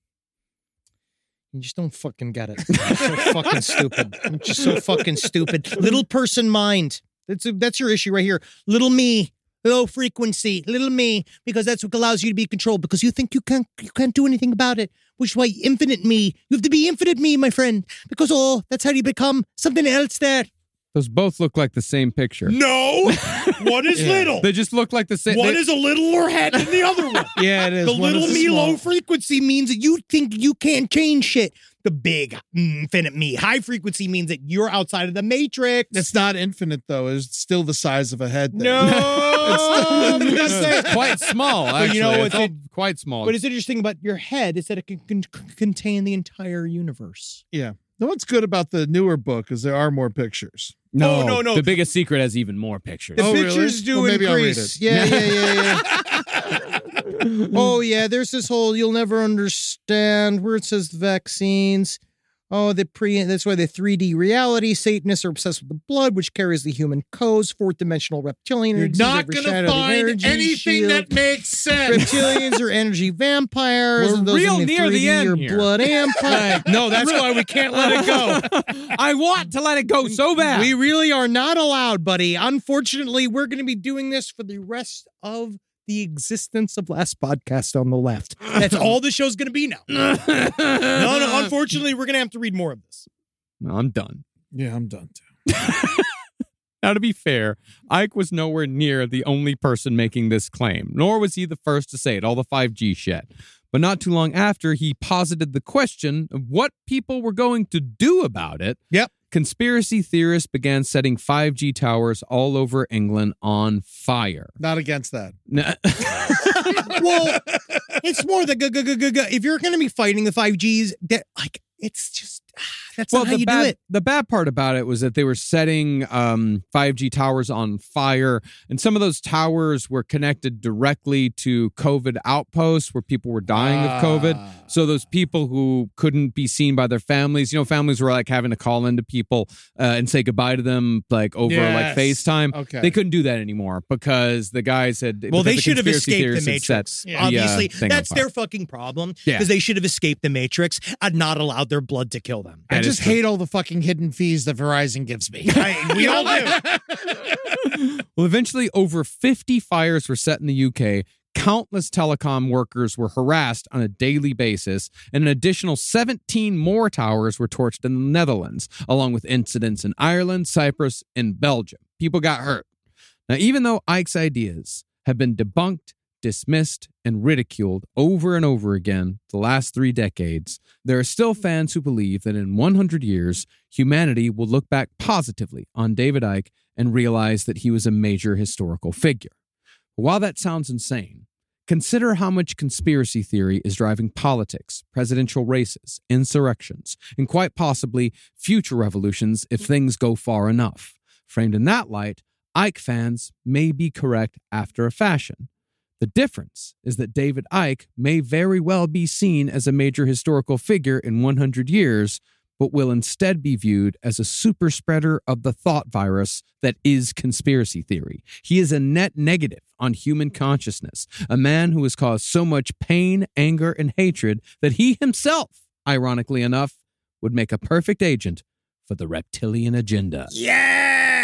you just don't fucking get it. It's so fucking stupid. I'm just so fucking stupid. Little person mind. That's, a, that's your issue right here. Little me. Low frequency, little me, because that's what allows you to be controlled, because you think you can't you can't do anything about it, which is why infinite me. You have to be infinite me, my friend, because oh, that's how you become something else there. Those both look like the same picture. No, one is Yeah. little. They just look like the same. One they- is a littler head than the other one. Yeah, it is. The One little is a me small- low frequency means that you think you can't change shit. The big mm, infinite me high frequency means that you're outside of the matrix. It's not infinite, though. It's still the size of a head. there. No, It's quite small, actually. But you know it's what's all it- quite small. What is interesting about your head is that it can, can contain the entire universe. Yeah. Now, what's good about the newer book is there are more pictures. no, Oh, no, no. The Biggest Secret has even more pictures. The Oh, really? pictures do Well, maybe I'll read increase. it. Yeah, yeah, yeah, yeah. Oh, yeah, there's this whole you'll never understand where it says vaccines. Oh, the pre that's why the three D reality Satanists are obsessed with the blood, which carries the human codes, fourth dimensional reptilian. You're energies, not every going shadow to of the find energy anything shield. that makes sense. Reptilians are energy vampires. We're and those real in the near the three D end are here. blood empire. No, that's why we can't let it go. I want to let it go so bad. We really are not allowed, buddy. Unfortunately, we're going to be doing this for the rest of the existence of Last Podcast on the Left. That's all the show's going to be now. No, no, unfortunately, we're going to have to read more of this. No, I'm done. Yeah, I'm done too. Now, to be fair, Ike was nowhere near the only person making this claim, nor was he the first to say it, all the five G shit. But not too long after, he posited the question of what people were going to do about it. Yep. Conspiracy theorists began setting five G towers all over England on fire. Not against that. Well, it's more the g- g- g- g- g- if you're going to be fighting the five Gs, that like it's just that's well, not how the you bad, do it. The bad part about it was that they were setting um, five G towers on fire, and some of those towers were connected directly to COVID outposts where people were dying of COVID. So those people who couldn't be seen by their families, you know, families were like having to call into people uh, and say goodbye to them like over Yes. like FaceTime. Okay. They couldn't do that anymore because the guys had. Well, because they the should have conspiracy escaped the theorists had Matrix. set the, uh, Obviously, thing on that's fire. their fucking problem. Yeah. Because they should have escaped the Matrix and not allowed their blood to kill them. I That is just true. hate all the fucking hidden fees that Verizon gives me. I- we all do. Well, eventually, over fifty fires were set in the U K. Countless telecom workers were harassed on a daily basis, and an additional seventeen more towers were torched in the Netherlands, along with incidents in Ireland, Cyprus, and Belgium. People got hurt. Now, even though Ike's ideas have been debunked, dismissed, and ridiculed over and over again the last three decades, there are still fans who believe that in one hundred years, humanity will look back positively on David Icke and realize that he was a major historical figure. While that sounds insane, consider how much conspiracy theory is driving politics, presidential races, insurrections, and quite possibly future revolutions if things go far enough. Framed in that light, Icke fans may be correct after a fashion. The difference is that David Icke may very well be seen as a major historical figure in one hundred years, but will instead be viewed as a super spreader of the thought virus that is conspiracy theory. He is a net negative on human consciousness, a man who has caused so much pain, anger, and hatred that he himself, ironically enough, would make a perfect agent for the reptilian agenda. Yeah!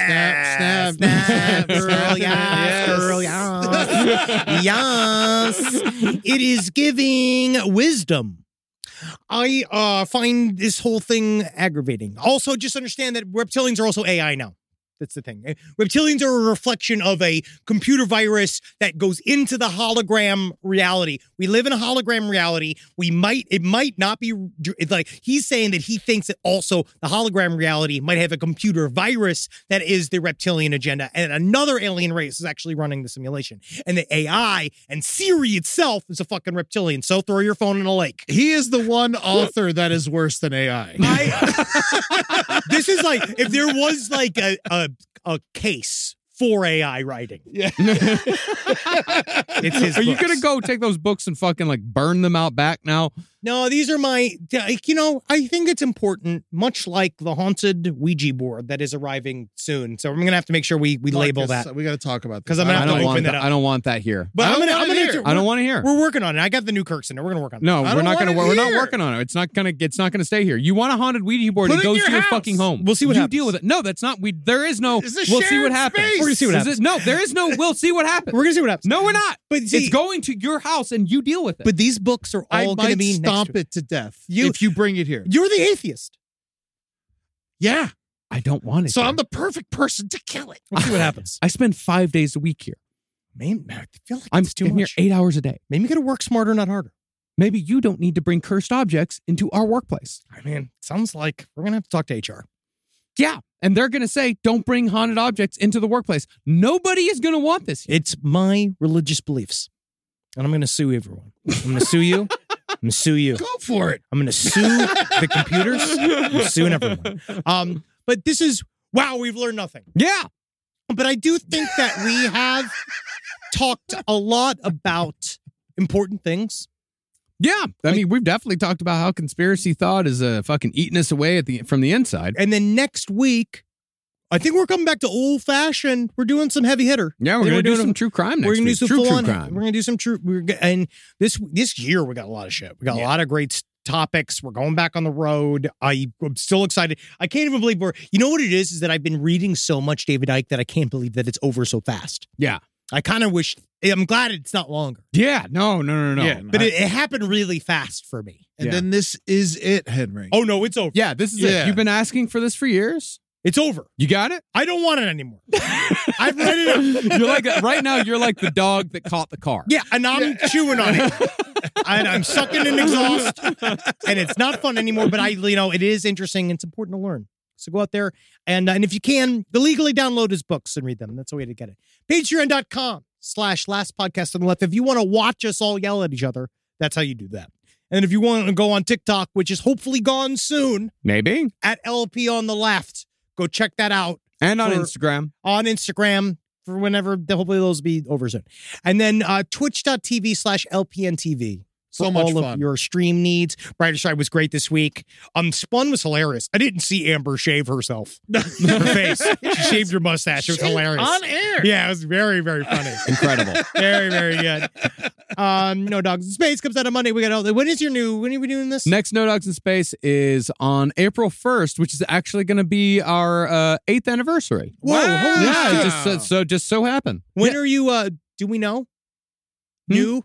snap, snap, snap, girl, snap. yes, Yes. girl, yes. Yes. It is giving wisdom. I uh, find this whole thing aggravating. Also, just understand that reptilians are also A I now. That's the thing. Reptilians are a reflection of a computer virus that goes into the hologram reality. We live in a hologram reality. We might, it might not be, it's like he's saying that he thinks that also the hologram reality might have a computer virus that is the reptilian agenda. And another alien race is actually running the simulation. And the A I and Siri itself is a fucking reptilian. So throw your phone in a lake. He is the one author that is worse than A I. I, this is like, if there was like a, a a case for A I writing. Yeah. It's his Are you books. gonna go take those books and fucking like burn them out back now? No, these are my, like, you know, I think it's important, much like the haunted Ouija board that is arriving soon. So I'm going to have to make sure we, we label Marcus, that. We got to talk about this. 'Cause I'm gonna I have to don't open want that that. up. I don't want that here. But I I'm don't going to, want I'm it going here. to, I don't want to hear. We're working on it. I got the new Kirks in there. We're going to work on it. No, I we're don't not gonna. want it We're not here. working on it. It's not gonna. It's not gonna stay here. You want a haunted Ouija board? Put It it in goes your to your house. fucking home. We'll see what you happens. deal with it. No, that's not. We. There is no. It's a We'll see what shared happens. space. We're gonna see what Is happens. it- no, there is no. We'll see what happens. We're going to see what happens. No, we're not. But see- it's going to your house and you deal with it. But these books are I all going to might be stomp next to it to death You- if you bring it here. You're the atheist. Yeah. I don't want it. So here. I'm the perfect person to kill it. We'll see what happens. I spend five days a week here. Man, I feel like I'm it's too I'm here much. eight hours a day. Maybe you got to work smarter, not harder. Maybe you don't need to bring cursed objects into our workplace. I mean, sounds like we're going to have to talk to H R. Yeah. And they're going to say, don't bring haunted objects into the workplace. Nobody is going to want this. here. It's my religious beliefs. And I'm going to sue everyone. I'm going to sue you. I'm going to sue you. Go for it. I'm going to sue the computers. I'm suing everyone. Um, but this is, wow, we've learned nothing. Yeah. But I do think that we have talked a lot about important things. Yeah. I Like- mean, we've definitely talked about how conspiracy thought is uh, fucking eating us away at the from the inside. And then next week, I think we're coming back to old fashioned. We're doing some heavy hitter. Yeah, we're I think going to do doing some true crime next We're gonna week. do some true, full true on. crime. We're gonna do some true. We're go- and this this year we got a lot of shit. We got a lot of great s- topics. We're going back on the road. I, I'm still excited. I can't even believe we're. You know what it is? Is that I've been reading so much David Icke that I can't believe that it's over so fast. Yeah. I kind of wish. I'm glad it's not longer. Yeah. No, no, no, no. Yeah. But it, it happened really fast for me. And Yeah. then this is it, Henry. Oh no, it's over. Yeah, this is Yeah. it. You've been asking for this for years. It's over. You got it? I don't want it anymore. I've read it. You're like right now. You're like the dog that caught the car. Yeah, and I'm chewing on it. And I'm sucking in exhaust. And it's not fun anymore, but I, you know, it is interesting. It's important to learn. So go out there and, uh, and if you can, illegally download his books and read them. That's the way to get it. Patreon.com slash last podcast on the left. If you want to watch us all yell at each other, that's how you do that. And if you want to go on TikTok, which is hopefully gone soon, Maybe. at L P on the left, go check that out. And on For- Instagram. On Instagram for whenever, hopefully those will be over soon. And then uh, twitch.tv slash LPNTV. So for much all fun. of your stream needs. Brighter Side was great this week. Um, Spun was hilarious. I didn't see Amber shave herself. Her face. She shaved her mustache. It was Shit, hilarious. on air. Yeah, it was very, very funny. Incredible. Very, very good. Um, No Dogs in Space comes out on Monday. We got all. When is your new? When are we doing this? Next No Dogs in Space is on April first, which is actually going to be our uh, eighth anniversary. Whoa, holy yeah, shit. it just so, so just so happened. When Yeah. are you? Uh, do we know? Hmm? New?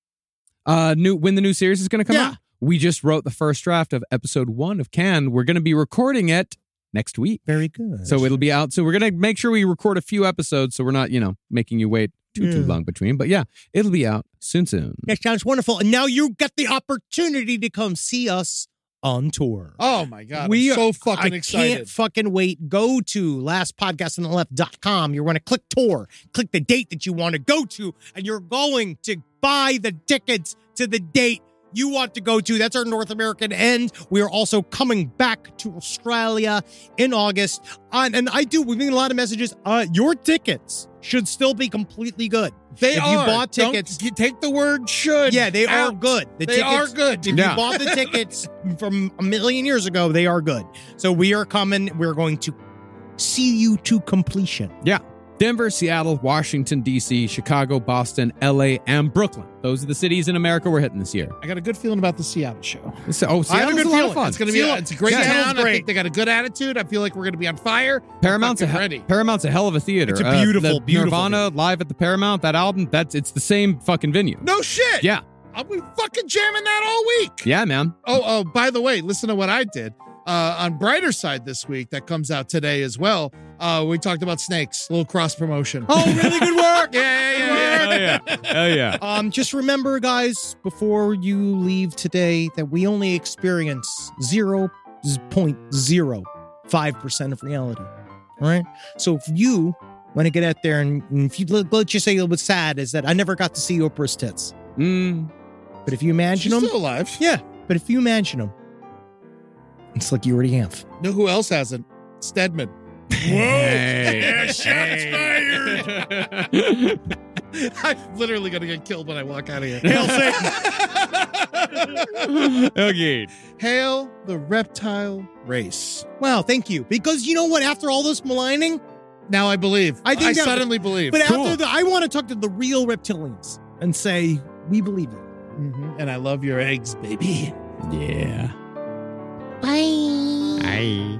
Uh, new when the new series is going to come Yeah. out. We just wrote the first draft of episode one of Can. We're going to be recording it next week, Very good. so it'll be out. So we're going to make sure we record a few episodes, so we're not, you know, making you wait too too Yeah. long between. But yeah, it'll be out soon soon. That sounds wonderful. And now you get the opportunity to come see us on tour. Oh my God. We I'm so are- fucking I excited. can't fucking wait. Go to last podcast on the left dot com. You're going to click tour, click the date that you want to go to, and you're going to buy the tickets to the date you want to go to. That's our North American end. We are also coming back to Australia in August. Uh, and I do, we've been getting a lot of messages. Uh, your tickets should still be completely good. They if are. you bought Don't- tickets. you take the word should. Yeah, they are out. good. The They tickets, are good. If Yeah. you bought the tickets from a million years ago, they are good. So we are coming. We're going to see you to completion. Yeah. Denver, Seattle, Washington, D C, Chicago, Boston, L A, and Brooklyn. Those are the cities in America we're hitting this year. I got a good feeling about the Seattle show. So, oh, I have a Seattle's good a lot feeling. of fun. It's going to be a, it's a great Yeah, town. great. I think they got a good attitude. I feel like we're going to be on fire. Paramount's a, Fucking he- ready. Paramount's a hell of a theater. It's a beautiful, Uh, the beautiful Nirvana theater. live at the Paramount, that album, that's it's the same fucking venue. No shit. Yeah. I'll be fucking jamming that all week. Yeah, man. Oh, oh, by the way, listen to what I did. Uh, on Brighter Side this week, that comes out today as well. Uh, we talked about snakes, a little cross promotion. Oh, really good work. yeah, yeah, yeah, yeah. Hell yeah. Hell yeah. Um, just remember, guys, before you leave today, that we only experience zero point zero five percent of reality. All right. So if you want to get out there and, and if you let, let's just say a little bit sad is that I never got to see Oprah's tits. Mm. But if you imagine She's them, still alive. yeah. But if you imagine them, it's like you already have. Know who else hasn't? Stedman. Hey. Shots fired. I'm literally going to get killed when I walk out of here. Hail Satan. Okay. Hail the reptile race. Wow, thank you. Because you know what? After all this maligning, Now I believe. I think I that- suddenly believe. but Cool. after the, I want to talk to the real reptilians and say we believe it. Mhm. And I love your eggs, baby. Yeah. Bye. Bye.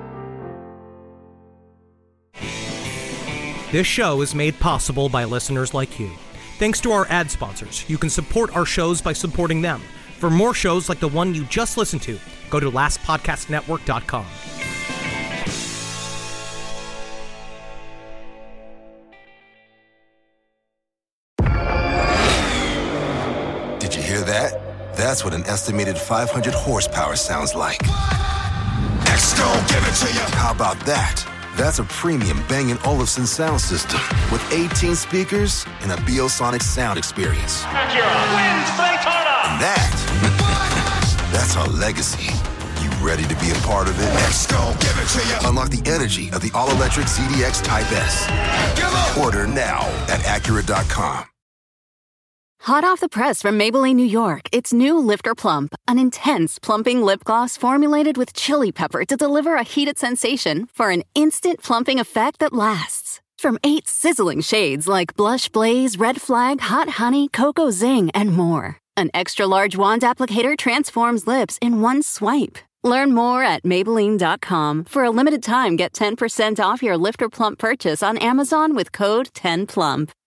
This show is made possible by listeners like you. Thanks to our ad sponsors, you can support our shows by supporting them. For more shows like the one you just listened to, go to last podcast network dot com. Did you hear that? That's what an estimated five hundred horsepower sounds like. X-Gon, give it to you. How about that? That's a premium Bang and Olufsen sound system with eighteen speakers and a Biosonic sound experience. Acura wins Daytona. And that, that's our legacy. You ready to be a part of it? X-Gon, give it to you. Unlock the energy of the all-electric Z D X Type S. Order now at Acura dot com. Hot off the press from Maybelline, New York, it's new Lifter Plump, an intense plumping lip gloss formulated with chili pepper to deliver a heated sensation for an instant plumping effect that lasts. From eight sizzling shades like Blush Blaze, Red Flag, Hot Honey, Cocoa Zing, and more. An extra-large wand applicator transforms lips in one swipe. Learn more at Maybelline dot com. For a limited time, get ten percent off your Lifter Plump purchase on Amazon with code ten plump.